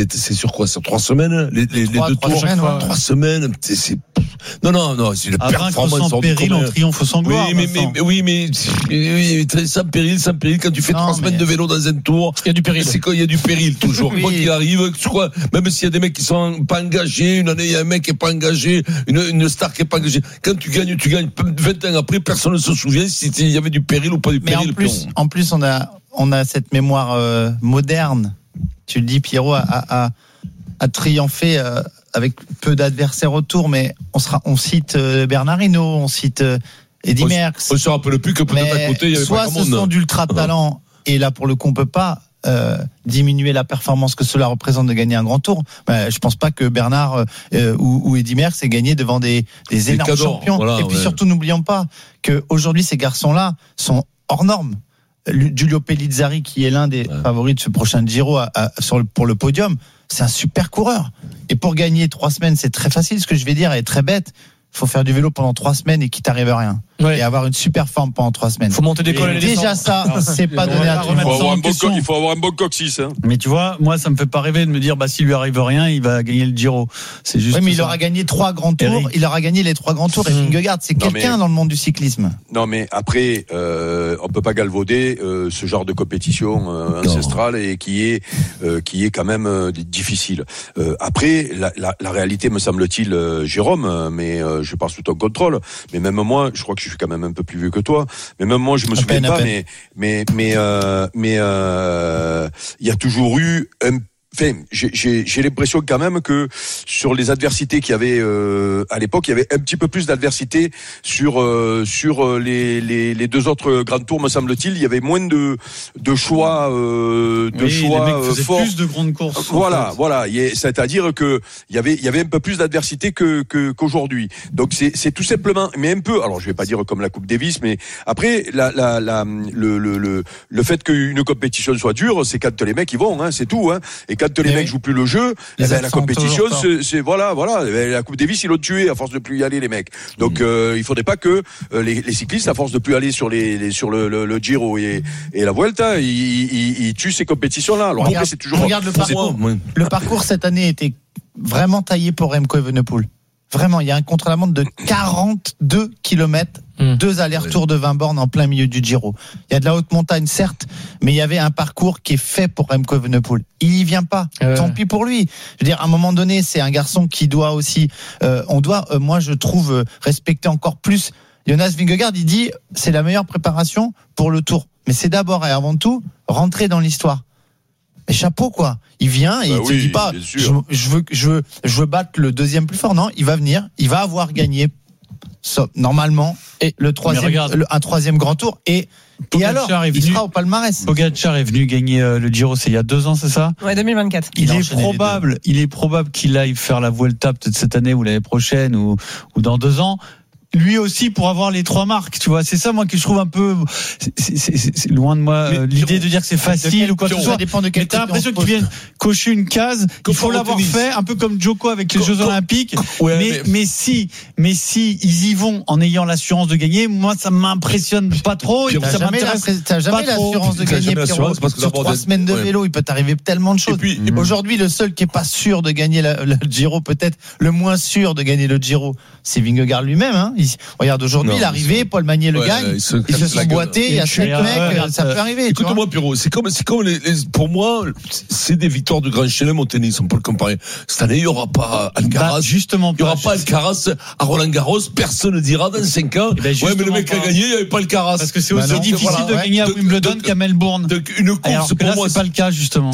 c'est, c'est sur quoi? Sur trois semaines? Les, les, trois, les deux trois tours? semaines, ouais. Trois semaines. C'est, c'est, non, non, non, c'est une à performance. vaincre sans péril, on triomphe sans gloire. Oui, mais, mais, mais, oui, mais, oui, mais, sans péril, sans péril, quand tu fais non, trois mais... semaines de vélo dans un tour. Il y a du péril. C'est quand il y a du péril, toujours. oui. Quoi qu'il arrive, tu crois, même s'il y a des mecs qui sont pas engagés, une année, il y a un mec qui est pas engagé, une, une star qui est pas engagée. Quand tu gagnes, tu gagnes vingt ans après, personne ne se souvient si il y avait du péril ou pas du péril. Mais en plus, en plus, on a, on a cette mémoire euh, moderne. Tu le dis, Pierrot a, a, a triomphé euh, avec peu d'adversaires autour, mais on, sera, on cite euh, Bernard Hinault, on cite euh, Eddy Merckx. On se rappelle plus que peut-être à côté, il y avait soit pas grand ce monde. sont d'ultra talent, et là pour le coup, on peut pas euh, diminuer la performance que cela représente de gagner un grand tour. Ben, je pense pas que Bernard euh, ou, ou Eddy Merckx aient gagné devant des, des énormes cadors, champions. Voilà, et puis ouais. surtout, n'oublions pas que aujourd'hui ces garçons-là sont hors normes. Giulio Pellizzari, qui est l'un des ouais. favoris de ce prochain Giro à, à, sur le, pour le podium, c'est un super coureur. Et pour gagner trois semaines, c'est très facile. Ce que je vais dire est très bête. Il faut faire du vélo pendant trois semaines et qu'il t'arrive rien. Ouais. Et avoir une super forme pendant trois semaines. Il faut monter des cols. Déjà ça, c'est pas donné à tout le monde. Il faut avoir un bon coccyx. Hein. Mais tu vois, moi, ça me fait pas rêver de me dire, bah, s'il lui arrive rien, il va gagner le Giro. C'est juste. Oui, mais ça. il aura gagné trois grands tours. Eric. Il aura gagné les trois grands tours. Et mmh. Vingegaard, c'est non quelqu'un mais, dans le monde du cyclisme. Non, mais après, euh, on peut pas galvauder euh, ce genre de compétition euh, ancestrale et qui est euh, qui est quand même euh, difficile. Euh, après, la, la, la réalité, me semble-t-il, euh, Jérôme, mais euh, je passe sous ton contrôle. Mais même moi, je crois que je suis quand même un peu plus vieux que toi. Mais même moi, je me à souviens peine, pas. Mais mais mais euh, mais euh, il y a toujours eu un Enfin, j'ai, j'ai, j'ai l'impression quand même que sur les adversités qu'il y avait euh, à l'époque, il y avait un petit peu plus d'adversité sur euh, sur les, les les deux autres grands tours, me semble-t-il. Il y avait moins de de choix euh, de oui, choix les mecs faisaient forts. Plus de grandes courses. Voilà, voilà. C'est-à-dire que il y avait il y avait un peu plus d'adversité que, que qu'aujourd'hui. Donc c'est c'est tout simplement, mais un peu. Alors je vais pas dire comme la Coupe Davis, mais après la la la le le le, le fait qu'une compétition soit dure, c'est quand les mecs ils vont, hein, c'est tout, hein. Et quand les, les mecs jouent plus le jeu, eh ben, la compétition, c'est, c'est voilà, voilà. La Coupe Davis, ils l'ont tué à force de plus y aller, les mecs. Donc, mmh. euh, il faudrait pas que euh, les, les cyclistes, à force de plus aller sur les, les sur le, le, le Giro et, et la Vuelta, ils, ils, ils tuent ces compétitions-là. Alors regarde, après, c'est toujours. Regarde le parcours. Ouais. Le parcours cette année était vraiment taillé pour Remco Evenepoel. Vraiment, il y a un contre-la-montre de quarante-deux kilomètres, mmh. deux allers-retours de vingt bornes en plein milieu du Giro. Il y a de la haute montagne, certes, mais il y avait un parcours qui est fait pour Remco Evenepoel. Il y vient pas. Euh... Tant pis pour lui. Je veux dire, à un moment donné, c'est un garçon qui doit aussi, euh, on doit, euh, moi, je trouve, euh, respecter encore plus. Jonas Vingegaard, il dit, c'est la meilleure préparation pour le Tour. Mais c'est d'abord et avant tout rentrer dans l'histoire. Mais chapeau, quoi. Il vient et bah il oui, te dit pas, je, je veux, je veux, je veux battre le deuxième plus fort. Non, il va venir, il va avoir gagné, so, normalement, et le troisième, le, un troisième grand tour. Et, et alors, il sera au palmarès. Pogacar est venu gagner euh, le Giro, c'est il y a deux ans, c'est ça? Ouais, deux mille vingt-quatre. Il, il est probable, il est probable qu'il aille faire la Vuelta peut-être cette année ou l'année prochaine ou, ou dans deux ans. Lui aussi pour avoir les trois marques, tu vois, c'est ça moi que je trouve un peu c'est, c'est, c'est, c'est loin de moi euh, l'idée de dire que c'est facile ou quoi que ce soit. Ça dépend de quel. Mais t'as l'impression qu'ils viennent cocher une case, il faut l'avoir fait un peu comme Djoko avec les Jeux Olympiques. Ouais, mais, mais mais si mais si ils y vont en ayant l'assurance de gagner, moi ça m'impressionne pas trop. Et ça m'intéresse. T'as jamais l'assurance de gagner. Sur trois semaines de vélo, il peut t'arriver tellement de choses. Aujourd'hui, le seul qui est pas sûr de gagner le Giro, peut-être le moins sûr de gagner le Giro, c'est Vingegaard lui-même. Hein. Regarde, aujourd'hui, non, l'arrivée, Paul Magnier le ouais, gagne, ils se, ils se sont boités, il y a cinq mecs, ouais, ça peut arriver. Écoute-moi, Pierrot, c'est comme, c'est comme les, les, pour moi, c'est des victoires de Grand Chelem au tennis, on peut le comparer. Cette année, il n'y aura pas Alcaraz. Bah, justement, il n'y aura pas Alcaraz à Roland Garros, personne ne dira dans cinq ans, ben ouais, mais le mec pas. a gagné, il n'y avait pas Alcaraz. Parce que c'est aussi bah non, difficile voilà, de ouais. gagner à Wimbledon qu'à Melbourne. De, une course, alors, pour là, moi, c'est pas le cas, justement.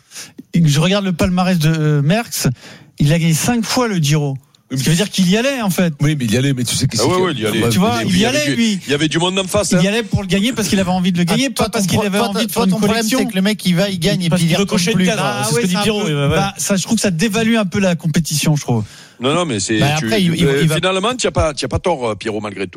Je regarde le palmarès de Merckx, il a gagné cinq fois le Giro. Ce qui veut dire qu'il y allait en fait. Oui, mais il y allait, mais tu sais qu'est-ce ah ouais, ouais, il y allait. Tu vois, il, il y allait lui. Il y avait du monde en face. Il y allait pour le gagner parce qu'il avait envie de le gagner, ah, pas parce qu'il avait envie de faire une collection. Le problème, c'est que le mec il va, il gagne et puis il recoche une case. C'est ce que dit Pierrot. Bah, ça, je trouve que ça dévalue un peu la compétition, je trouve. Non, non, mais c'est. Bah, après, il, il, euh, il finalement, tu n'as pas, tu as pas tort, Pierrot, malgré tout.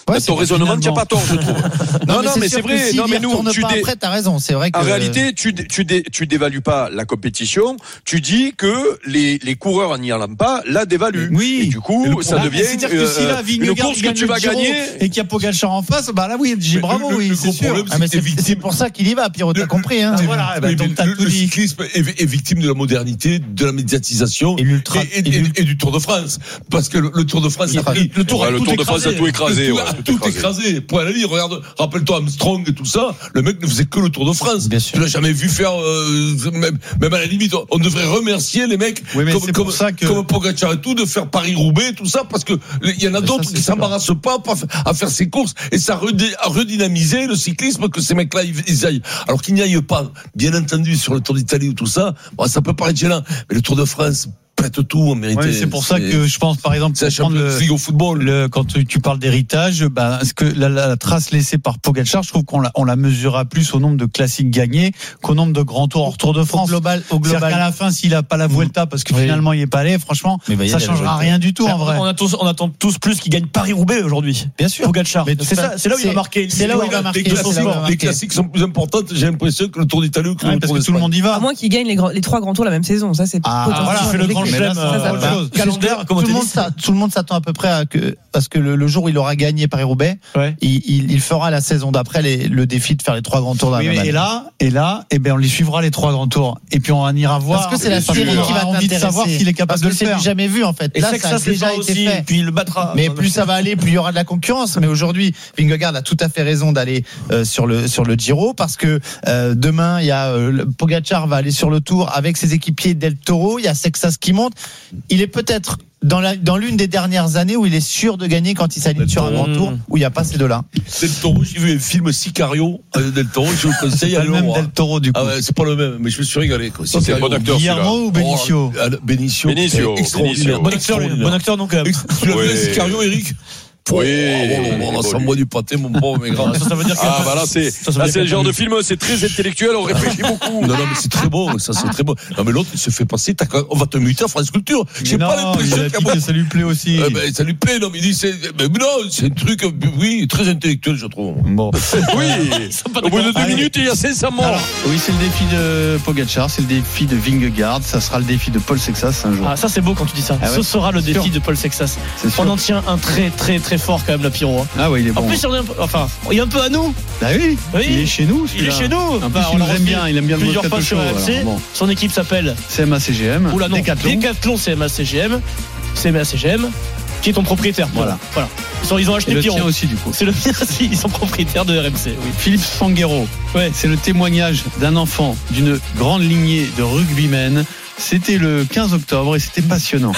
Ouais, ton raisonnement, tu n'as pas tort, je trouve. Non, non, non mais c'est vrai. Si non, mais nous, tu dé... après, t'as raison. C'est vrai que. En réalité, tu, tu, dé... tu dévalues pas la compétition. Tu dis que les, les coureurs n'y allant pas la dévaluent. Oui. Et du coup, le ça devient c'est-à-dire que si la une course que tu vas gagner et qu'il y a Pogacar en face, bah là, oui, j'ai bravo, le, oui, le c'est sûr. problème, Ah, mais c'est, c'est pour ça qu'il y va, Pierrot, t'as compris, hein. Ah, voilà, bah, oui, donc, le, le cyclisme est, est victime de la modernité, de la médiatisation et, l'ultra, et, et, et, et du Tour de France. Parce que le, le Tour de France, il, il, le Tour, ouais, le tour de France a tout écrasé. Tout, ouais, a tout tout écrasé. écrasé. Point à la ligne, regarde, rappelle-toi Armstrong et tout ça, le mec ne faisait que le Tour de France. Tu l'as jamais vu faire, euh, même, même à la limite, on devrait remercier les mecs oui, comme, comme, que... comme Pogacar et tout, de faire Paris-Roubaix et tout ça, parce que il y en a mais d'autres ça, qui s'embarrassent pas à faire ces courses, et ça a redynamisé le cyclisme, que ces mecs-là ils aillent. Alors qu'ils n'y aillent pas, bien entendu, sur le Tour d'Italie ou tout ça, bon, ça peut paraître gênant, mais le Tour de France pète tout en vérité. Ouais, c'est pour ça que je pense, par exemple, c'est la le, Ligue au football. Le, quand tu, tu parles d'héritage, bah, ce que la, la trace laissée par Pogacar, je trouve qu'on la, on la mesurera plus au nombre de classiques gagnés qu'au nombre de grands tours hors Tour de France. Au global, au global. C'est-à-dire qu'à la fin, s'il a pas la Vuelta, parce que oui. finalement il est pas allé, franchement, bah, ça changera rien du tout en vrai. On, a tous, on attend tous plus qu'il gagne Paris-Roubaix aujourd'hui. Bien sûr. Pogacar. Mais c'est ça, c'est là où il va marquer. C'est là où il va marquer. Les classiques sont plus importantes, j'ai l'impression, que le Tour d'Italie, que le Tour d'Espagne. Tout le monde y va. À moins qu'il gagne les trois grands tours la même saison, ça c'est. Ah voilà, fait le grand chelem. Calendaire, tout, le monde tout le monde s'attend à peu près à que, parce que le, le jour où il aura gagné Paris-Roubaix, ouais. il, il, il fera la saison d'après les, le défi de faire les trois grands tours d'un oui, même année. Et là, et là, eh ben on les suivra les trois grands tours. Et puis on ira voir. Parce que c'est la série qui va envie de savoir s'il est capable parce de le faire. faire. C'est jamais vu en fait. Et là, c'est que ça, ça a déjà été aussi, fait. Puis il le battra. Mais plus ça va aller, plus il y aura de la concurrence. Mais aujourd'hui, Vingegaard a tout à fait raison d'aller euh, sur le sur le Giro, parce que euh, demain il y a euh, Pogacar va aller sur le Tour avec ses équipiers Del Toro. Il y a Sexas qui monte. Il est peut-être dans, la, dans l'une des dernières années où il est sûr de gagner quand il s'aligne sur un grand tour où il n'y a pas ces deux-là. Del Toro, j'ai vu un film Sicario Del Toro, je vous conseille. C'est pas le même Del Toro du coup. Ah ouais, c'est pas le même, mais je me suis régalé. Quoi. C'est, c'est un bon acteur. Guillermo ou Benicio? oh, Benicio. Benicio. Extraordinaire. Bon acteur, bon acteur donc. Euh... Tu l'as vu à Sicario, Eric? Oui, oh, on s'envoie du pâté, mon pauvre, mais grand. Ça, ça veut dire que ah, bah là, c'est, ça, ça là, c'est le genre de film, c'est très intellectuel, on réfléchit beaucoup. Non, non, mais c'est très beau, ça, c'est très beau. Non, mais l'autre, il se fait passer, on va te muter à France Culture. J'ai pas l'impression qu'il a dit que ça lui plaît aussi. Euh, ben, ça lui plaît, non, mais il dit, c'est, mais non, c'est un truc, oui, très intellectuel, je trouve. Bon. Oui, au bout de deux Allez. minutes, il y a cinq cents morts. Alors, oui, c'est le défi de Pogacar, c'est le défi de Vingegaard, ça sera le défi de Paul Sexas un jour. Ah, ça, c'est beau quand tu dis ça. Ah, ouais. Ce sera le défi de Paul Sexas. On en tient un très, très, très fort quand même, la Pierrot. Ah ouais, il est bon. En plus, on est un peu, enfin, il est un peu à nous. Bah oui, oui. Il est chez nous. Il est chez nous. En plus, il nous aime bien. Il aime bien le plusieurs fois sur R M C. Bon. Son équipe s'appelle C M A C G M. Oula non. Décathlon. Décathlon C M A C G M. C M A C G M. Qui est ton propriétaire. Voilà. Voilà. Ils, sont, ils ont acheté Pierrot. Le tien aussi du coup. C'est le mien aussi. Ils sont propriétaires de R M C. Oui. Philippe Spanghero. Ouais. C'est le témoignage d'un enfant d'une grande lignée de rugbymen. C'était le quinze octobre et c'était passionnant.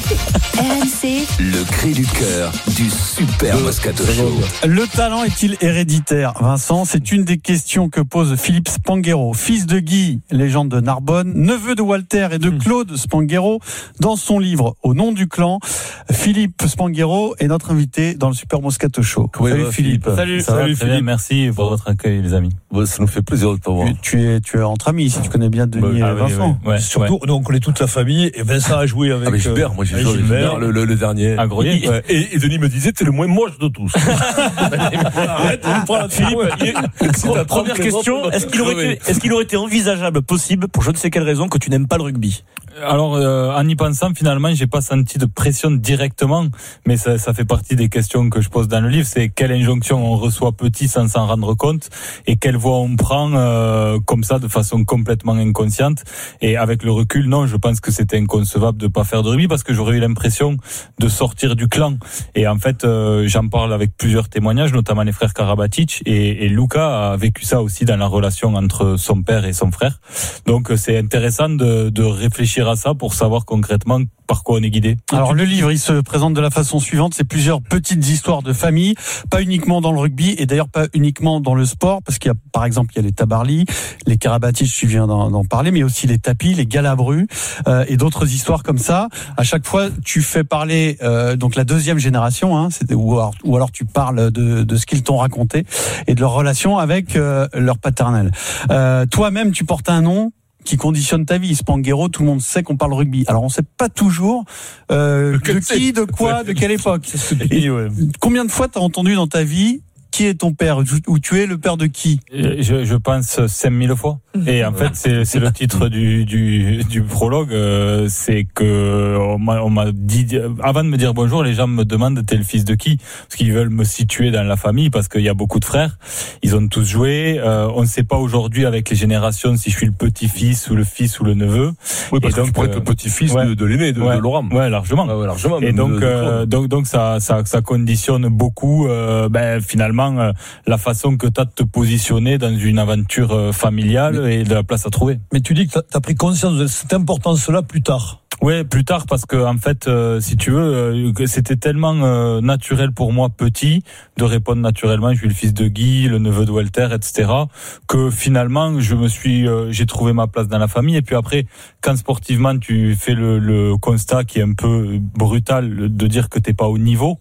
R M C. Le cri du cœur du Super Moscato Show. Le talent est-il héréditaire, Vincent? C'est une des questions que pose Philippe Spanghero, fils de Guy, légende de Narbonne, neveu de Walter et de Claude Spanghero. Dans son livre Au nom du clan, Philippe Spanghero est notre invité dans le Super Moscato Show. Oui, salut bah, Philippe. Salut, ça salut va, Philippe. Bien, merci pour votre accueil, les amis. Bah, ça nous fait plaisir de t'avoir. Tu, tu es, tu es entre amis, si tu connais bien Denis bah, et ah, Vincent. Oui, oui. Ouais, surtout, ouais. Donc on connaît toute la famille et Vincent a joué avec. Ah, mais Gilbert, moi j'ai joué avec Gilbert, le, le, le dernier. À Grenier. Ouais. Et, et Denis me disait, t'es le moins moche de tous. Arrête, Philippe. Bon, première question, est-ce qu'il aurait été, est-ce qu'il aurait été envisageable, possible, pour je ne sais quelle raison, que tu n'aimes pas le rugby? Alors, euh, en y pensant, finalement, j'ai pas senti de pression directement, mais ça, ça fait partie des questions que je pose dans le livre. C'est quelle injonction on reçoit petit sans s'en rendre compte, et quelle voie on prend euh, comme ça, de façon complètement inconsciente. Et avec le recul, non, je pense que c'était inconcevable de pas faire de rugby, parce que j'aurais eu l'impression de sortir du clan. Et en fait, euh, j'en parle avec plusieurs témoignages, notamment les frères Karabatic, et, et Luca a vécu ça aussi dans la relation entre son père et son frère. Donc, c'est intéressant de, de réfléchir à ça pour savoir concrètement par quoi on est guidé. Alors le livre, il se présente de la façon suivante, c'est plusieurs petites histoires de famille, pas uniquement dans le rugby et d'ailleurs pas uniquement dans le sport, parce qu'il y a par exemple il y a les Tabarly, les Karabatic, tu viens d'en, d'en parler, mais aussi les Tapis, les Galabru euh, et d'autres histoires comme ça. À chaque fois, tu fais parler euh, donc la deuxième génération, hein, c'était, ou, alors, ou alors tu parles de, de ce qu'ils t'ont raconté et de leur relation avec euh, leur paternel. Euh, toi-même, tu portes un nom qui conditionne ta vie. Spanghero, tout le monde sait qu'on parle rugby. Alors on sait pas toujours euh, de qui, de quoi, de quelle époque. Et, ouais. Combien de fois t'as entendu dans ta vie qui est ton père ou tu es le père de qui? Je, je pense cinq mille fois. Et en fait, c'est, c'est le titre du, du, du prologue. Euh, c'est que on m'a, on m'a dit, avant de me dire bonjour, les gens me demandent t'es le fils de qui? Parce qu'ils veulent me situer dans la famille, parce qu'il y a beaucoup de frères. Ils ont tous joué. Euh, on ne sait pas aujourd'hui avec les générations si je suis le petit-fils ou le fils ou le neveu. Oui, parce et donc, que tu pourrais être le petit-fils ouais, de, de l'aîné, de, ouais, de Laurent. Ouais, largement. Ah ouais, largement. Et donc, de, de euh, donc, donc ça, ça, ça conditionne beaucoup. Euh, ben finalement. La façon que tu as de te positionner dans une aventure familiale mais, et de la place à trouver. Mais tu dis que tu as pris conscience de cette importance-là plus tard. Oui, plus tard, parce que en fait, euh, si tu veux, euh, c'était tellement euh, naturel pour moi, petit, de répondre naturellement. Je suis le fils de Guy, le neveu de Walter, et cetera. Que finalement, je me suis, euh, j'ai trouvé ma place dans la famille. Et puis après, quand sportivement, tu fais le, le constat qui est un peu brutal de dire que t'es pas au niveau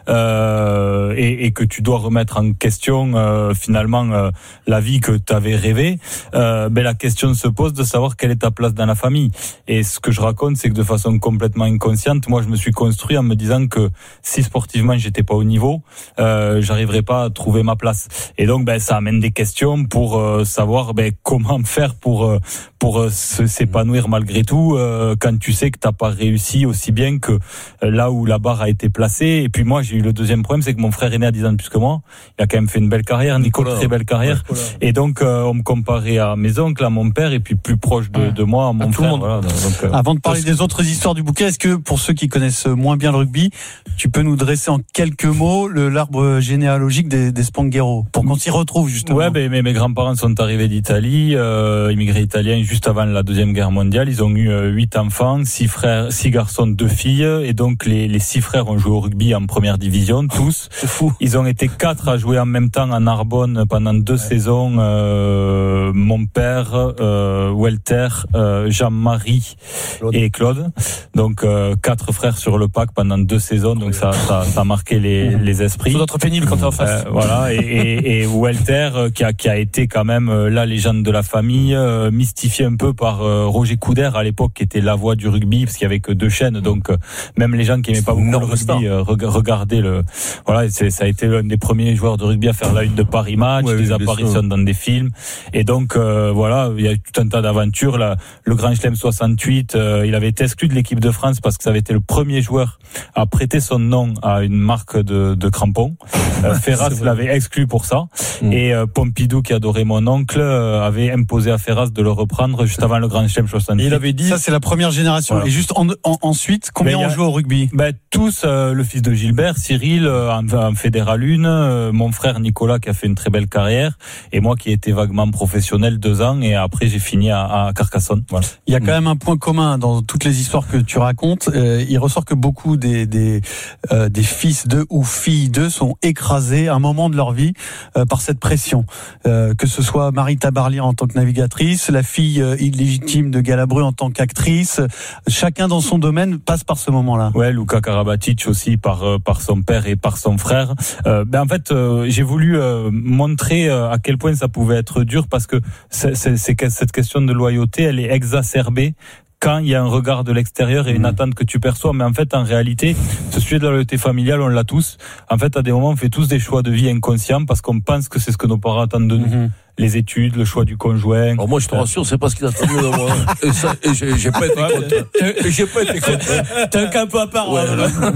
euh, et, et que tu dois remettre en question euh, finalement euh, la vie que t'avais rêvé. Euh, ben la question se pose de savoir quelle est ta place dans la famille. Et ce que je raconte, c'est que de façon complètement inconsciente, moi je me suis construit en me disant que si sportivement j'étais pas au niveau, euh, j'arriverais pas à trouver ma place. Et donc ben ça amène des questions pour euh, savoir ben comment faire pour euh, pour euh, s'épanouir malgré tout euh, quand tu sais que t'as pas réussi aussi bien que euh, là où la barre a été placée. Et puis moi j'ai eu le deuxième problème, c'est que mon frère aîné a dix ans de plus que moi, il a quand même fait une belle carrière, Nicolas, très belle carrière. Ouais, et donc euh, on me comparait à mes oncles, à mon père, et puis plus proche de, de moi, à mon à frère. Voilà, donc, euh, Avant de parler des autres histoires du bouquet, est-ce que pour ceux qui connaissent moins bien le rugby, tu peux nous dresser en quelques mots le l'arbre généalogique des, des Spanghero pour qu'on s'y retrouve justement? Ouais, ben mes, mes grands-parents sont arrivés d'Italie, euh, immigrés italiens juste avant la deuxième guerre mondiale. Ils ont eu euh, huit enfants, six frères, six garçons, deux filles, et donc les, les six frères ont joué au rugby en première division, tous. C'est fou. Ils ont été quatre à jouer en même temps en Narbonne pendant deux ouais. saisons. Euh, mon père, euh, Walter, euh, Jean-Marie Claude. et Claude. Donc euh, quatre frères sur le pack pendant deux saisons, donc ça, ça, ça a marqué les, les esprits. C'est notre pénible quand t'es en face. Euh, voilà, et, et, et Walter euh, qui a qui a été quand même euh, la légende de la famille, euh, mystifié un peu par euh, Roger Coudert à l'époque, qui était la voix du rugby parce qu'il y avait que deux chaînes, donc euh, même les gens qui aimaient pas beaucoup le rugby euh, regardaient le. Voilà, c'est, ça a été l'un des premiers joueurs de rugby à faire la une de Paris Match, ouais, des oui, apparitions dans des films, et donc euh, voilà, il y a tout un tas d'aventures. Là, le Grand Chelem soixante-huit, euh, il avait été exclu de l'équipe de France parce que ça avait été le premier joueur à prêter son nom à une marque de, de crampons. Euh, Ferras l'avait exclu pour ça. Mmh. Et euh, Pompidou, qui adorait mon oncle, euh, avait imposé à Ferras de le reprendre juste avant le Grand Chelem soixante-huit. Il avait dit, ça c'est la première génération. Voilà. Et juste en, en, ensuite, combien on joue au rugby? Ben tous, euh, le fils de Gilbert, Cyril euh, en, en Fédéral un, euh, mon frère Nicolas qui a fait une très belle carrière, et moi qui étais vaguement professionnel deux ans, et après j'ai fini à, à Carcassonne. Voilà. Il y a quand même un point commun dans toutes les histoires que tu racontes. Euh, il ressort que beaucoup des des, euh, des fils d'eux ou filles d'eux sont écrasés à un moment de leur vie euh, par cette pression. Euh, que ce soit Marie Tabarlier en tant que navigatrice, la fille euh, illégitime de Galabru en tant qu'actrice, chacun dans son domaine passe par ce moment-là. Ouais, Luka Karabatic aussi par euh, par son père et par son frère. Euh, ben en fait, euh, j'ai voulu euh, montrer euh, à quel point ça pouvait être dur, parce que c'est, c'est, c'est cette question de loyauté, elle est exacerbée quand il y a un regard de l'extérieur et une mmh. attente que tu perçois. Mais en fait, en réalité, ce sujet de la loyauté familiale, on l'a tous. En fait, à des moments, on fait tous des choix de vie inconscients parce qu'on pense que c'est ce que nos parents attendent de nous. Mmh. Les études, le choix du conjoint. Alors moi, je te rassure, c'est pas ce qu'ils attendent de moi. Et, ça, et j'ai, j'ai pas été content. Et j'ai pas été content. T'es un cas un peu à part. Ouais,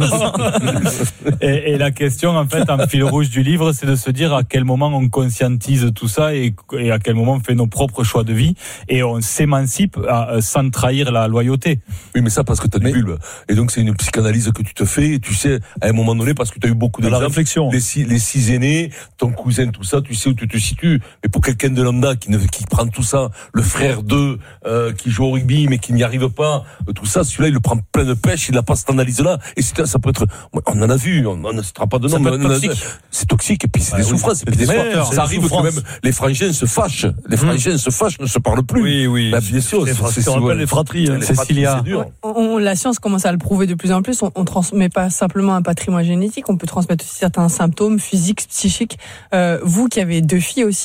et, et la question, en fait, en fil rouge du livre, c'est de se dire à quel moment on conscientise tout ça et, et à quel moment on fait nos propres choix de vie et on s'émancipe à, sans trahir la loyauté. Oui, mais ça parce que t'as du bulbe. Et donc c'est une psychanalyse que tu te fais. Et tu sais, à un moment donné, parce que t'as eu beaucoup de la réflexion. Les six, les six aînés, ton cousin, tout ça, tu sais où tu te situes. Mais pour quelqu'un de lambda qui ne qui prend tout ça, le frère d'eux euh, qui joue au rugby mais qui n'y arrive pas, euh, tout ça, celui-là il le prend plein de pêche, il n'a pas cette analyse-là, et c'est, ça peut être, on en a vu, on ne citera pas de nom, mais toxique. C'est toxique, et puis c'est ouais, des oui. souffrances, et puis des ouais, ça arrive souffrances. Que même les frangins se fâchent, les frangins mmh. se fâchent, ne se parlent plus. Oui, oui. Bah, bien sûr, c'est, c'est, c'est, c'est les fratries, hein. Cécilia. On, on, la science commence à le prouver de plus en plus. On, on transmet pas simplement un patrimoine génétique, on peut transmettre aussi certains symptômes physiques, psychiques. Euh, vous qui avez deux filles aussi. Euh,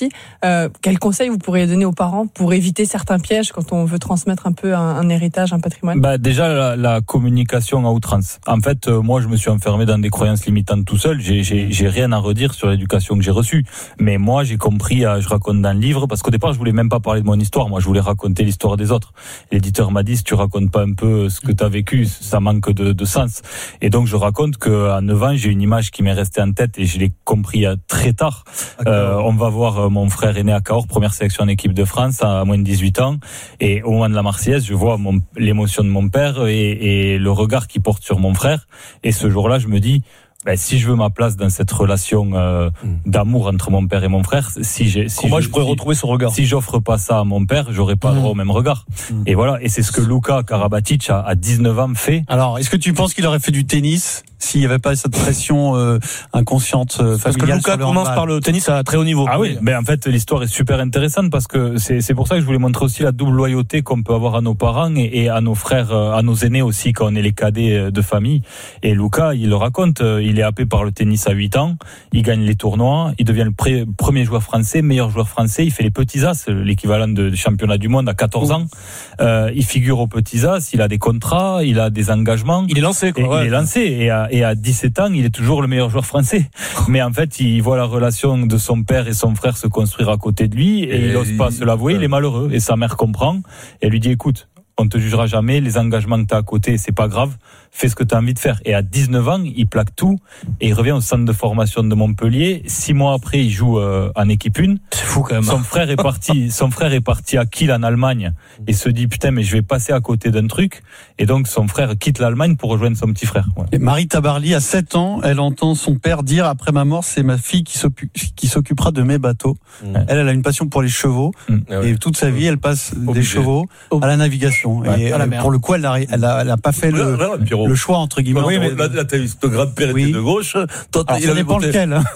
Euh, quels conseils vous pourriez donner aux parents pour éviter certains pièges quand on veut transmettre un peu un, un héritage, un patrimoine? Bah déjà la, la communication à outrance. En fait, euh, moi je me suis enfermé dans des croyances limitantes tout seul. J'ai, j'ai, j'ai rien à redire sur l'éducation que j'ai reçue. Mais moi j'ai compris, euh, je raconte dans le livre, parce qu'au départ je voulais même pas parler de mon histoire. Moi je voulais raconter l'histoire des autres. L'éditeur m'a dit si tu racontes pas un peu ce que tu as vécu, ça manque de, de sens. Et donc je raconte qu'à neuf ans j'ai une image qui m'est restée en tête et je l'ai compris très tard. Euh, on va voir mon frère aîné à Cahors, première sélection en équipe de France à moins de dix-huit ans, et au moment de la Marseillaise je vois mon, l'émotion de mon père et, et le regard qu'il porte sur mon frère, et ce jour-là je me dis ben, si je veux ma place dans cette relation euh, d'amour entre mon père et mon frère, si j'ai, si comment je, je pourrais si, retrouver ce regard? Si j'offre pas ça à mon père, j'aurai pas mmh. droit au même regard. Mmh. Et voilà, et c'est ce que Luka Karabatic a, à dix-neuf ans fait. Alors, est-ce que tu penses qu'il aurait fait du tennis s'il n'y avait pas cette pression euh, inconsciente euh, parce familiale? Parce que Luka commence par le tennis à très haut niveau. Ah oui, ben en fait l'histoire est super intéressante parce que c'est c'est pour ça que je voulais montrer aussi la double loyauté qu'on peut avoir à nos parents et, et à nos frères, à nos aînés aussi quand on est les cadets de famille. Et Luka, il le raconte, il est happé par le tennis à huit ans, il gagne les tournois, il devient le pré- premier joueur français, meilleur joueur français, il fait les petits as, l'équivalent de championnat du monde à quatorze ans. Euh, il figure aux petits as, il a des contrats, il a des engagements. Il est lancé, quoi. Ouais. Il est lancé et à, et à dix-sept ans, il est toujours le meilleur joueur français. Mais en fait, il voit la relation de son père et son frère se construire à côté de lui et, et il n'ose pas se l'avouer, il est malheureux. Et sa mère comprend et lui dit écoute, on te jugera jamais, les engagements que tu as à côté, c'est pas grave, fais ce que tu as envie de faire. Et à dix-neuf ans, il plaque tout et il revient au centre de formation de Montpellier. Six mois après, il joue euh, en équipe une. C'est fou quand même. Son frère est parti, son frère est parti à Kiel en Allemagne et se dit putain mais je vais passer à côté d'un truc. Et donc son frère quitte l'Allemagne pour rejoindre son petit frère. Ouais. Et Marie Tabarly, à sept ans, elle entend son père dire après ma mort, c'est ma fille qui, qui s'occupera de mes bateaux. Mmh. Elle, elle a une passion pour les chevaux mmh. et toute sa vie, elle passe Obligé. des chevaux à la navigation. Ouais, et à la mer. Pour le coup, elle n'a elle a, elle a pas fait le, le, le choix entre guillemets. Bah oui, mais là, là t'as vu, ton grand-père oui. était de gauche. Toi, alors, il ça dépend lequel. Hein.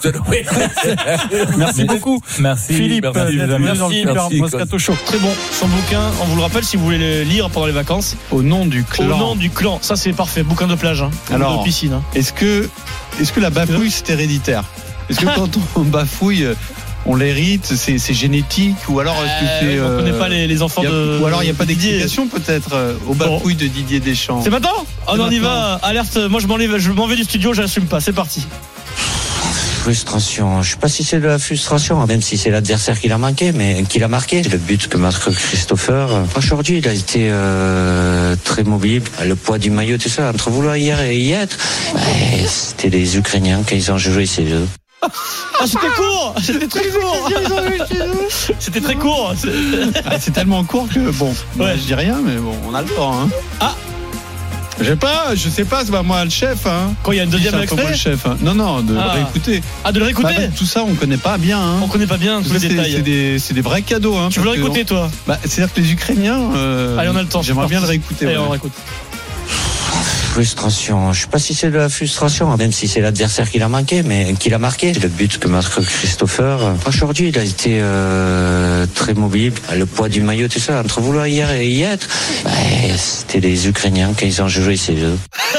Merci beaucoup. Merci Philippe. Merci, d'être venu dans le Super Moscato Show. Très bon. Son bouquin, on vous le rappelle si vous voulez le lire pendant les vacances. Au nom du clan. Au nom du clan. Ça c'est parfait. Bouquin de plage. Hein. Alors, de piscine. Hein. Est-ce que, est-ce que la bafouille c'est héréditaire? Est-ce que quand on bafouille, on l'hérite, c'est, c'est génétique, ou alors est-ce que c'est, euh, on connaît pas les, les enfants a, de. Ou alors il n'y a pas d'explication peut-être euh, au bafouille bon. de Didier Deschamps. C'est maintenant. Oh, on y va. Alerte. Moi je m'en vais, je m'en vais du studio, j'assume pas. C'est parti. Frustration. Je sais pas si c'est de la frustration, même si c'est l'adversaire qui l'a manqué, mais qui l'a marqué. C'est le but que marque Christopher. Aujourd'hui, il a été euh, très mobile. Le poids du maillot, tout ça, entre vouloir hier et y être, bah, c'était les Ukrainiens quand ils ont joué ces jeux. Ah, c'était court, c'était très court. C'était très court. C'est... Ah, c'est tellement court que bon, ouais. je dis rien, mais bon, on a le temps. Hein. Ah. Je sais pas, je sais pas, c'est pas moi le chef. Hein. Quand il y a une deuxième extrait, le chef. Hein. Non, non, de ah. le réécouter. Ah, de le réécouter. Bah, tout ça, on connaît pas bien. Hein. On connaît pas bien tous les c'est, détails. C'est des, c'est des vrais cadeaux. Hein, tu veux le réécouter, on... toi? Bah, c'est-à-dire que les Ukrainiens. Euh, Allez, on a le temps. J'aimerais bien le réécouter. Allez, ouais. on réécoute. Frustration. Je sais pas si c'est de la frustration, même si c'est l'adversaire qui l'a manqué, mais qui l'a marqué. C'est le but que marque Christopher. Aujourd'hui, il a été euh, très mobile. Le poids du maillot, tout ça, entre vouloir hier et y être, bah, c'était les Ukrainiens quand ils ont joué ces jeux.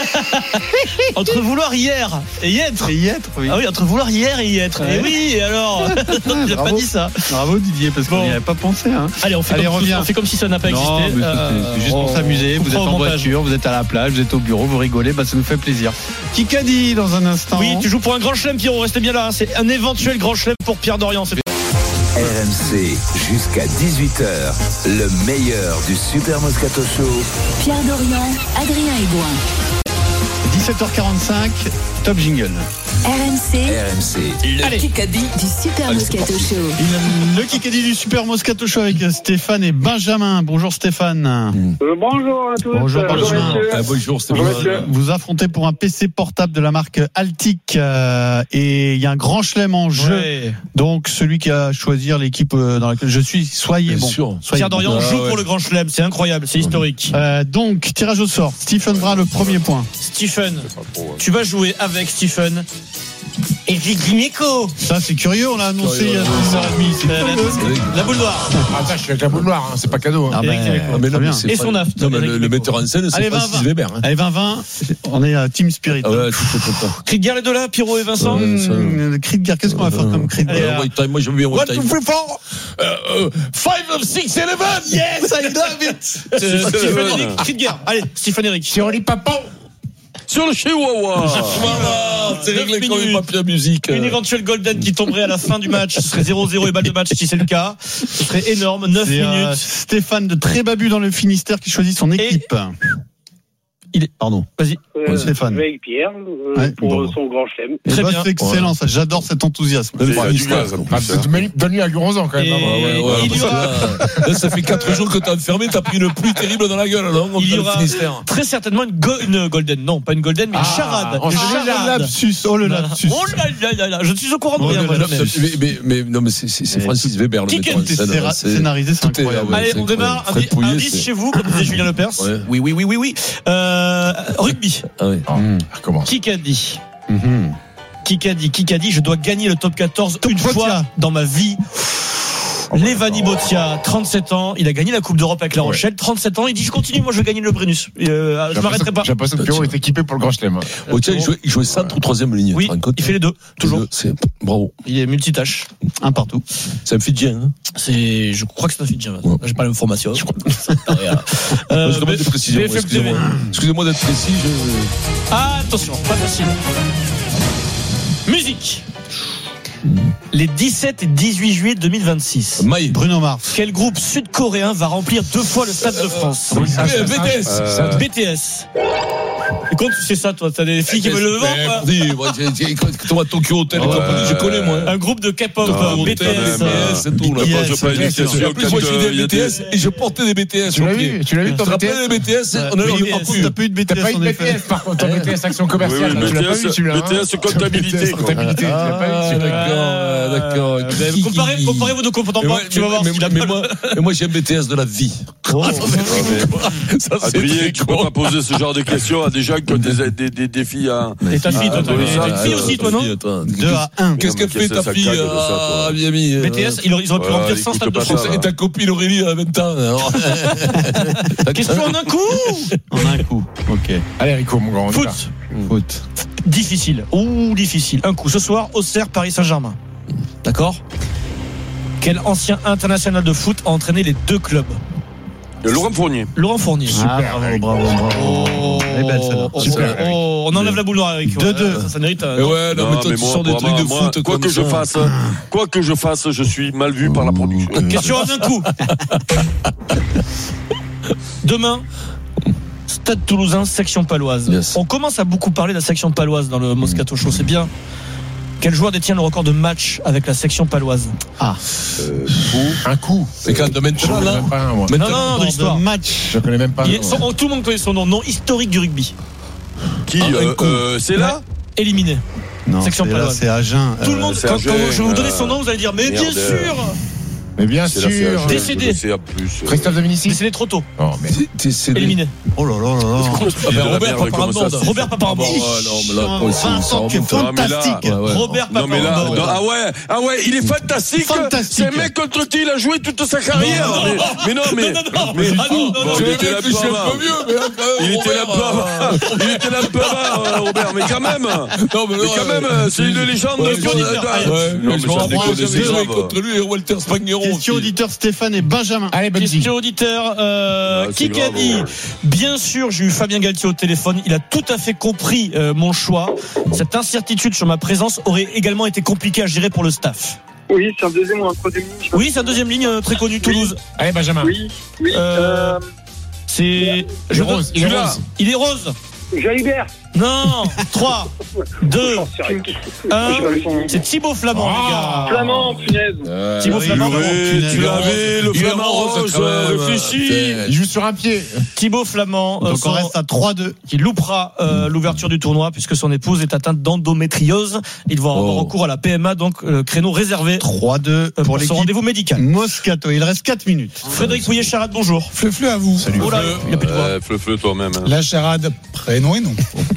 Entre vouloir hier et y être. Et y être, oui. Ah oui, entre vouloir hier et y être. Ouais. Et oui, et alors il a pas dit ça. Bravo Didier, parce qu'on n'y avait pas pensé. Hein. Allez, on fait, Allez, comme, on fait comme si ça n'a pas non, existé. Euh, c'est juste pour s'amuser. Vous êtes en voiture, vous êtes à la plage, vous êtes au bureau, vous rigolez, bah, ça nous fait plaisir. Kikadi dans un instant. Oui, tu joues pour un grand chelem, Pierrot, restez bien là. Hein. C'est un éventuel grand chelem pour Pierre Dorian. C'est... R M C jusqu'à dix-huit heures, le meilleur du Super Moscato Show. Pierre Dorian, Adrien Egoin. dix-sept heures quarante-cinq, top jingle. R M C, R M C, le Kikadi du Super Moscato Show. Le Kikadi du Super Moscato Show avec Stéphane et Benjamin. Bonjour Stéphane. Euh, bonjour à tous. Bonjour euh, Benjamin. Ah, bonjour Stéphane. Vous affrontez pour un P C portable de la marque Altic euh, et il y a un grand chelem en jeu. Ouais. Donc celui qui a choisir l'équipe dans laquelle je suis, soyez Bien bon. Sûr. Soyez Pierre Dorian bon. joue ah, ouais. pour le grand chelem, c'est incroyable, c'est historique. Euh, donc tirage au sort. Stephen Brun le premier point. Stephen, tu vas jouer avec Stephen Eric Dimeco. Ça, c'est curieux, on l'a annoncé il y a deux heures trente. La boule noire. Ah, ça, je suis avec la boule noire, hein, c'est pas cadeau. Hein. Ah, Eric Dimeco. Ah, mais non, mais Et son A F. Non, mais le, le metteur en scène, c'est Allez, Francis vingt vingt. Weber. Hein. Allez, vingt vingt, on est à Team Spirit. Ah ouais, tout, tout, tout, tout. Cri de guerre les deux là, Pierrot et Vincent. Mmh, cri de guerre, qu'est-ce qu'on va faire comme cri de Allez, guerre? euh, Moi, j'aime bien One, One two, Time. three, four. Euh, Five of six, eleven. Yes, I love it. Euh, Stephen Eric, cri de guerre. Allez, Stephen Eric. Sur les papons. Sur le Chihuahua. Voilà, c'est réglé comme une papier à musique. Une éventuelle golden qui tomberait à la fin du match. Ce serait zéro zéro et balle de match si c'est le cas. Ce serait énorme. neuf C'est, minutes. euh, Stéphane de Trébabu dans le Finistère qui choisit son équipe. Il est, pardon. Vas-y. Euh, Stéphane. Avec Pierre euh, Ouais, pour bon. son grand chelem. Eh Très ben, bien. c'est excellent, ça. J'adore cet enthousiasme. Il a du gaz, en Ah, plus, hein. Donne-lui à Luronzan quand même. Et- hein. Ouais, ouais, il y parce que aura- là, là, ça fait quatre jours que t'as enfermé, t'as pris une pluie terrible dans la gueule, alors, Il y dans le aura Finistère. très certainement une, go- une golden. Non, pas une golden, mais une Ah, charade. oh, Une ah, Le charade. lapsus, oh le lapsus. Oh là là là là. Je suis au courant de Oh, rien. le moi, lapsus. jamais. Mais, mais, mais, non, mais c'est, c'est, c'est Francis Weber, le Qui metteur en est- scène. C'est C'est- scénarisé, c'est tout est- incroyable. ah ouais, Allez, c'est on démarre. incroyable. Fred Pouillet, Indice c'est- chez vous, comme disait Julien Lepers. Ouais. Oui, oui, oui, oui, oui. Euh, rugby. Ah ouais. Mmh. Comment Qui a dit Mhm. Qui a dit Qui a dit Je dois gagner le top quatorze une Botia. fois dans ma vie. Levani Botia, trente-sept ans, il a gagné la Coupe d'Europe avec La Rochelle, trente-sept ans, il dit je continue, moi je vais gagner le Brennus. Euh, je m'arrêterai pas. J'ai l'impression que Pierrot est équipé pour le grand chelem. Oh, tiens, il jouait, il jouait centre ou troisième ligne. Oui, tu te rends compte il fait les deux, toujours. Les deux, C'est, bravo. Il est multitâche. Un partout. C'est un Fidjien, hein. C'est, je crois que c'est un Fidjien. Ouais. J'ai pas l'information. Je crois. Euh, Moi, je demande des précisions. B F M T V. Excusez-moi. Excusez-moi d'être précis. Je... Ah, attention, pas facile. Musique. Les dix-sept et dix-huit juillet deux mille vingt-six. Maï. Bruno Mars. Quel groupe sud-coréen va remplir deux fois le Stade de France? B T S. Euh, B T S. Et quand tu sais ça, toi, t'as des filles qui veulent le vendre. Dis, moi, j'ai- j'ai- quand toi, Tokyo Hotel et Ouais. compagnie, je connais, moi. Un groupe de K-pop, Non, B T S. quand même, euh, c'est tout, là. Ne B T S, pose pas une bien question. sûr. En plus, moi, j'ai des B T S et je portais des B T S. Tu l'as au pied. vu Tu l'as vu Tu ton te B T S rappelles les B T S? On a Oui, eu par contre, t'as pas eu de B T T'as S pas eu en de effet. B T S par contre, ton B T S action commerciale. Oui, oui, Tu l'as pas B T S, vu celui-là. B T S hein comptabilité, B T S quoi. comptabilité, tu l'as pas Ah, vu celui-là. d'accord, d'accord. Euh, ben, comparez, comparez vos deux comportements, tu vas voir mais, s'il a mais pas moi, mais moi, j'ai un B T S de la vie. Oh. Ah, ça, c'est- ça, c'est Adrien, très tu peux con. pas poser ce genre de questions à des gens qui ont des, des, des, des filles à. Et ta fille, toi, t'as Ah, une fille ah, aussi, toi, non? deux à un. Qu'est-ce qu'elle Qu'est-ce fait que ta ça fille cague de ça, toi à Miami? B T S, ils auraient ils auraient pu Ouais, remplir écoute cent stades de pas ça, France. va. Et ta copine Aurélie à vingt ans. alors. Question en un coup. En un coup. Ok. Allez, Rico, mon grand. on y va. Foot. Foot. Difficile. Ouh, difficile. Un coup. Ce soir, Auxerre, Paris Saint-Germain. D'accord? Quel ancien international de foot a entraîné les deux clubs? Laurent Fournier. Laurent Fournier. Ah, bravo, bravo, bravo. Oh, Elle est belle, celle-là. oh, Super, oh, oh, on enlève la boule noire, Eric. deux deux. Ça, ça mérite. Et euh, ouais, non, mais toi, tu moi, sors des moi, trucs de moi, foot Quoi comme que je ça. fasse, quoi que je fasse, je suis mal vu par la production. Question en un coup. Demain, Stade Toulousain, section paloise. Yes. On commence à beaucoup parler de la section paloise dans le Moscato Show, c'est bien. Quel joueur détient le record de match avec la section paloise? Ah. Un coup. C'est quand même de Je maintenant, connais là. même pas un, moi. Non, non, non, de l'histoire. Match. Je connais même pas. Il est- son- oh, tout le monde connaît son nom, nom historique du rugby. Qui Ah, un euh, coup. euh, C'est là Éliminé. Non, Section c'est là, paloise. c'est Agen. Tout le Euh, monde, c'est quand, un quand jeune, je vais vous donner euh, son nom, vous allez dire, mais bien merde. sûr. Mais bien C'est là, c'est sûr. à- Décédé. je sais à plus. euh, Christophe Dominici. Décédé trop tôt. Oh, mais. T'es cédé. Éliminé. Oh là là là là. Ah, ben, de la Robert merde, comment ça, Paparambande. c'est- Robert Ah, Paparambande. bon, ouais, non, mais là, quoi, c'est- ça Vincent qui est remonte, hein. Non, mais là, fantastique. Ouais, ouais. Robert Non mais là, Paparambande. non, ah ouais, ah ouais, il est fantastique. Fantastique. C'est un mec contre qui il a joué toute sa carrière. Non, non, mais, mais non, mais, non, non, mais ah, du non, tout. non, Bon, non, il Je était là vais un peu un avant. peu mieux, mais là, quand même, Il était là un peu Robert, avant. Il était là un peu avant, euh, Robert. Mais quand même. Non, mais Mais quand même, euh, c'est une légende. Ouais, de- je- de- ouais, Non, mais je me ça rappelle déconne, que c'est j'ai joué grave. contre lui et Walter Spagneron. Question aussi. auditeur Stéphane et Benjamin. Allez, bonne Question auditeur, euh, Ah, qui c'est a grave, dit ouais. bien sûr, j'ai eu Fabien Galtier au téléphone, il a tout à fait compris euh, mon choix. Cette incertitude sur ma présence aurait également été compliquée à gérer pour le staff. Oui, c'est un deuxième ou un troisième ligne. Oui, c'est un deuxième ligne euh, très connu, Toulouse. Allez, Benjamin. Oui, oui. Euh, Euh, C'est. Il est je rose. Il est celui-là, rose. Il est rose. Jalibert. Non. trois, deux, un. C'est Thibaut Flamand, les gars. Flamand, punaise. Euh, Thibaut Flamand. Purée, tu l'avais, le Il est flamand rose, rose, quand même. réfléchi. Il joue sur un pied. Thibaut Flamand. euh, Donc on son- reste à trois deux. qui loupera euh, l'ouverture du tournoi puisque son épouse est atteinte d'endométriose. Il va avoir Oh. recours à la P M A, donc euh, créneau réservé trois deux euh, pour pour son l'équipe rendez-vous médical. Moscato. Il reste quatre minutes. Frédéric Pouillet-Charade, bonjour. Fleu fleu à vous. Salut. Oh là, il n'y a plus de voix. Euh, Fleu, fleu, toi-même. La charade, prénom et nom.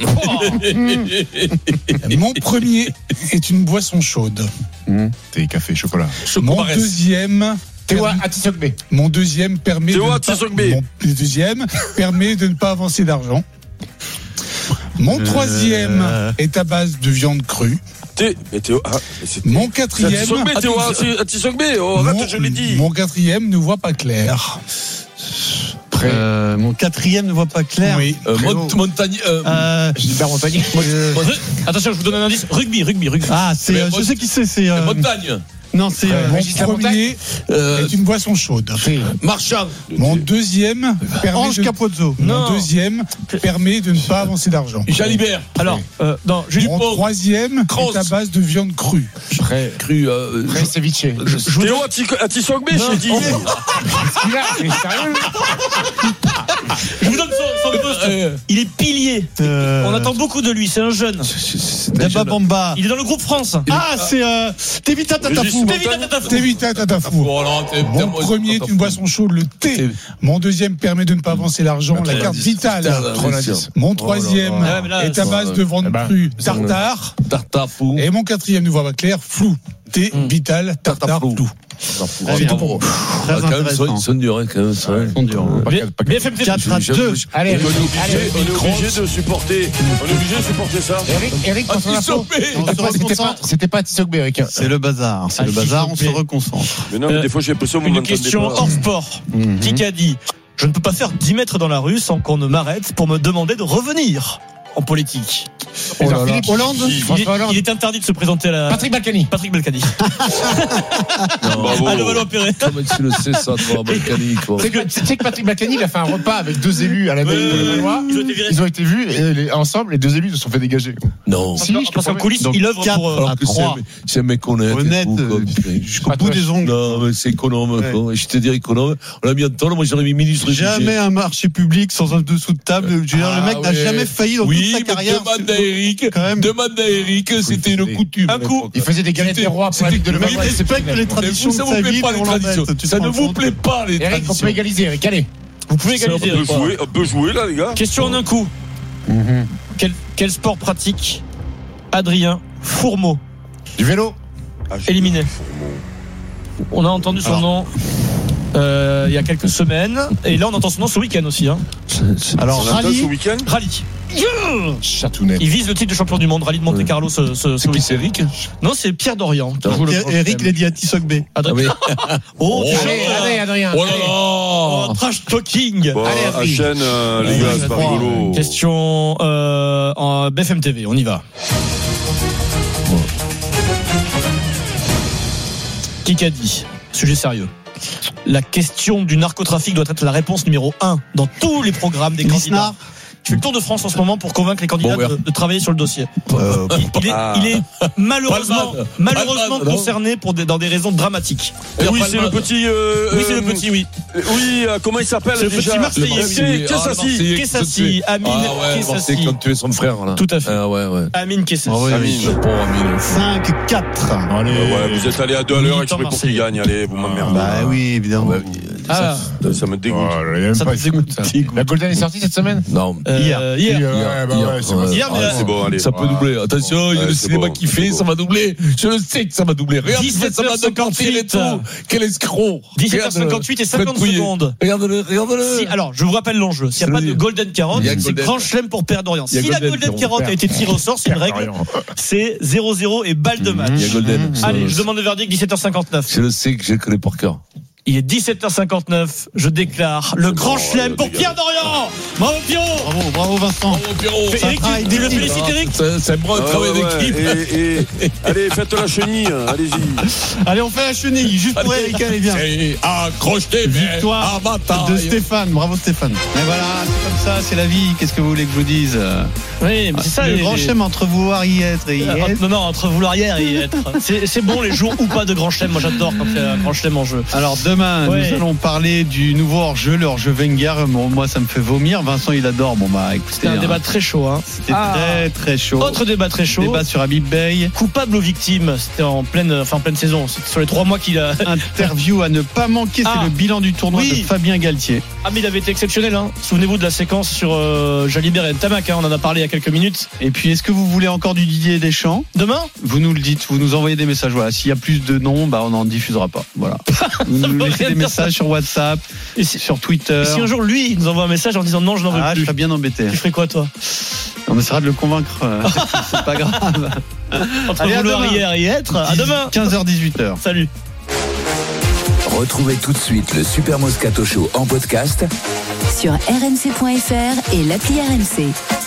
Mon premier est une boisson chaude. Mmh. Thé, café, chocolat. Mon deuxième. Théoa Atisogbe. Mon deuxième permet. Théoa de Atisogbe. Mon deuxième permet de ne pas avancer d'argent. Mon troisième euh... est à base de viande crue. Mais Théo, ah, mais mon quatrième. Atisogbe, Théo, Atisogbe, oh, arrête, je l'ai dit. Mon quatrième ne voit pas clair. Euh, mon quatrième ne voit pas clair. Oui. Euh, Mont- Montagne. Euh, euh, Gilbert Montagnier. Euh... Attention, je vous donne un indice. Rugby, rugby, rugby. Ah, c'est. Euh, je sais qui c'est. C'est. Euh... Montagne. Non, c'est. Euh, mon premier euh, est une boisson chaude. Marchand. Mon deuxième permet Ange de... Capozzo. Mon deuxième permet de ne pas avancer d'argent. Jalibert. Alors, euh, non, mon troisième est à base de viande crue. Très cru. Euh, Très ceviche. Théo Atisogbe, j'ai dit. Je vous donne son, son poste. Euh, il est pilier. Euh... On attend beaucoup de lui. C'est un jeune. Daba Bamba. Il est dans le groupe France. Ah, c'est euh, Tevita Tatafou. Tevita Tatafou. Tevita Tatafou. Mon premier est une boisson chaude, le thé. Mon deuxième permet de ne pas avancer l'argent, la carte vitale. Mon troisième est à base de viande crue, tartare. Tartare fou. Et mon quatrième ne voit pas clair, flou. Thé, vital, tartare, flou. Très intéressant. Ils sont durs, quand même. Ils sont durs. B F M T quatre à deux. Allez, on est obligé de supporter. On est obligé de supporter ça. Eric, Eric, c'était pas Atisogbe, Eric. C'est le bazar. C'est le bazar. On se reconcentre. Mais non, mais des fois j'ai l'impression. Une question hors sport. Qui a dit? Je ne peux pas faire dix mètres dans la rue sans qu'on ne m'arrête pour me demander de revenir en politique. Oh là là. Philippe Hollande, il, est, il est interdit de se présenter à la. Patrick Balkany. Patrick Balkany. Bravo. Allô, allô, Perret. Comment tu le sais, ça, toi, Balkany, quoi. Tu sais que Patrick Balkany, il a fait un repas avec deux élus à la mairie de Levallois. Ils ont été virés. Ils ont été vus et les, ensemble, les deux élus se sont fait dégager. Non. Si, parce qu'en coulisses, il œuvre pour. Alors que c'est, c'est un mec honnête. Honnête. Jusqu'au bout des ongles. Non, mais c'est économe, quoi. Je te dis économe. On l'a mis en temps, moi j'aurais mis ministre. Jamais un marché public sans un dessous de table. Je veux dire, le mec n'a jamais failli dans toute sa carrière. Demande à Eric. Demande à Eric, c'était une coutume. Un coup. Il faisait des galettes des rois pour la Ligue de Levallois. Il respecte les traditions de sa vie. Ça ne vous plaît pas, les traditions. Eric, on peut égaliser, Eric, allez. Vous pouvez égaliser. On peut jouer, on peut jouer là, les gars. Question en un coup. Quel, quel sport pratique Adrien Fourmeau? Du vélo. Éliminé. On a entendu son nom euh, il y a quelques semaines. Et là, on entend son nom ce week-end aussi. Hein. Alors, rallye. Ce week-end Rallye. Chatounet. Il vise le titre de champion du monde, rallye de Monte Carlo. Ce, ce, c'est qui, c'est Eric? Non, c'est Pierre Dorian. Eric l'a dit à Tissogbe. Adrien. Oh, allez, allez, Adrien. Oh là là. Oh, trash talking. Bon, allez, à chaîne, euh, les gars, c'est pas rigolo. Question euh, en B F M T V, on y va. Qui a dit? Sujet sérieux. La question du narcotrafic doit être la réponse numéro un dans tous les programmes des candidats. Je fais le tour de France en ce moment pour convaincre les candidats bon, ouais. de, de travailler sur le dossier. Euh, il, il, est, il est malheureusement, malheureusement Palman, concerné pour des, dans des raisons dramatiques. Et oui, c'est le petit. Euh, oui, c'est le petit, oui. Oui, euh, comment il s'appelle c'est déjà? Le petit Marseillais. Kessassi. Kessassi. Amine Kessassi. C'est comme tu es son frère, là. Tout à fait. Ah, ouais, ouais. Amine Kessassi. Ah, ouais, Amine. Bon, Amine. cinq quatre. Allez. Ouais, vous êtes allé à deux à l'heure exprès pour qu'il gagne. Allez, vous m'emmerdez. Bah oui, évidemment. Ah, ça, ça me dégoûte. Oh, ça me dégoûte. Ça. La Golden est sortie cette semaine? Non. Euh, hier. Hier. Hier, ouais, bah hier, ouais, c'est, ouais. hier mais ah, c'est bon, allez. Ça peut doubler. Attention, il y a le cinéma bon, qui fait, bon. Ça va doubler. Je le sais que ça va doubler. Regarde, ça va cinquante-huit et tout. Quel escroc. dix-sept heures cinquante-huit et cinquante secondes. Regarde-le, regarde-le. Si, alors, je vous rappelle l'enjeu. S'il n'y a pas de Golden Carotte, c'est grand chelem pour Père Dorian. Si la Golden Carotte a été tirée au sort, c'est une règle. C'est zéro zéro et balle de match. Allez, je demande le verdict, dix-sept heures cinquante-neuf. Je le sais que je le connais par cœur. Il est dix-sept heures cinquante-neuf, je déclare le grand chelem pour Pierre Dorian. Bravo Pierrot. Bravo, bravo Vincent. Bravo Pierrot. Eric, tu le félicites Eric. C'est un bon travail d'équipe. Allez, faites la chenille, allez-y. Allez, on fait la chenille, juste pour Eric, allez bien. Accroche-tes, victoire de Stéphane, bravo Stéphane. Et voilà, c'est comme ça, c'est la vie, qu'est-ce que vous voulez que je vous dise? Oui, mais c'est ça. Le grand chelem entre vouloir y être et y être. Non, non, entre vouloir y être et y être. C'est bon les jours ou pas de grand chelem, moi j'adore quand il y a un grand chelem en jeu. Alors demain, demain, Ouais. nous allons parler du nouveau hors-jeu, le hors-jeu Wenger. Bon, moi, ça me fait vomir. Vincent, il adore. Bon, bah, écoutez. C'était un hein, débat très chaud. Hein. C'était Ah. très, très chaud. Autre débat très chaud. Débat sur Habib Bey. Coupable ou victime. C'était en pleine, enfin, en pleine saison. C'était sur les trois mois qu'il a. Interview à ne pas manquer, c'est Ah. le bilan du tournoi Oui. de Fabien Galtier. Ah, mais il avait été exceptionnel. Hein. Souvenez-vous de la séquence sur euh, Jalibert et Ntamak. Hein. On en a parlé il y a quelques minutes. Et puis, est-ce que vous voulez encore du Didier Deschamps? Demain? Vous nous le dites, vous nous envoyez des messages. Voilà, s'il y a plus de noms, bah, on n'en diffusera pas. Voilà. Vous nous veut laissez rien des dire, messages sur WhatsApp, Et si, sur Twitter. et si un jour, lui, il nous envoie un message en disant non, je n'en veux Ah, je plus. serais bien embêté. Tu ferais quoi, toi? On essaiera de le convaincre. euh, C'est pas grave. Entre Allez, à vouloir demain. hier et y être. À demain. quinze heures dix-huit heures. Salut. Retrouvez tout de suite le Super Moscato Show en podcast sur r m c point f r et l'appli R M C.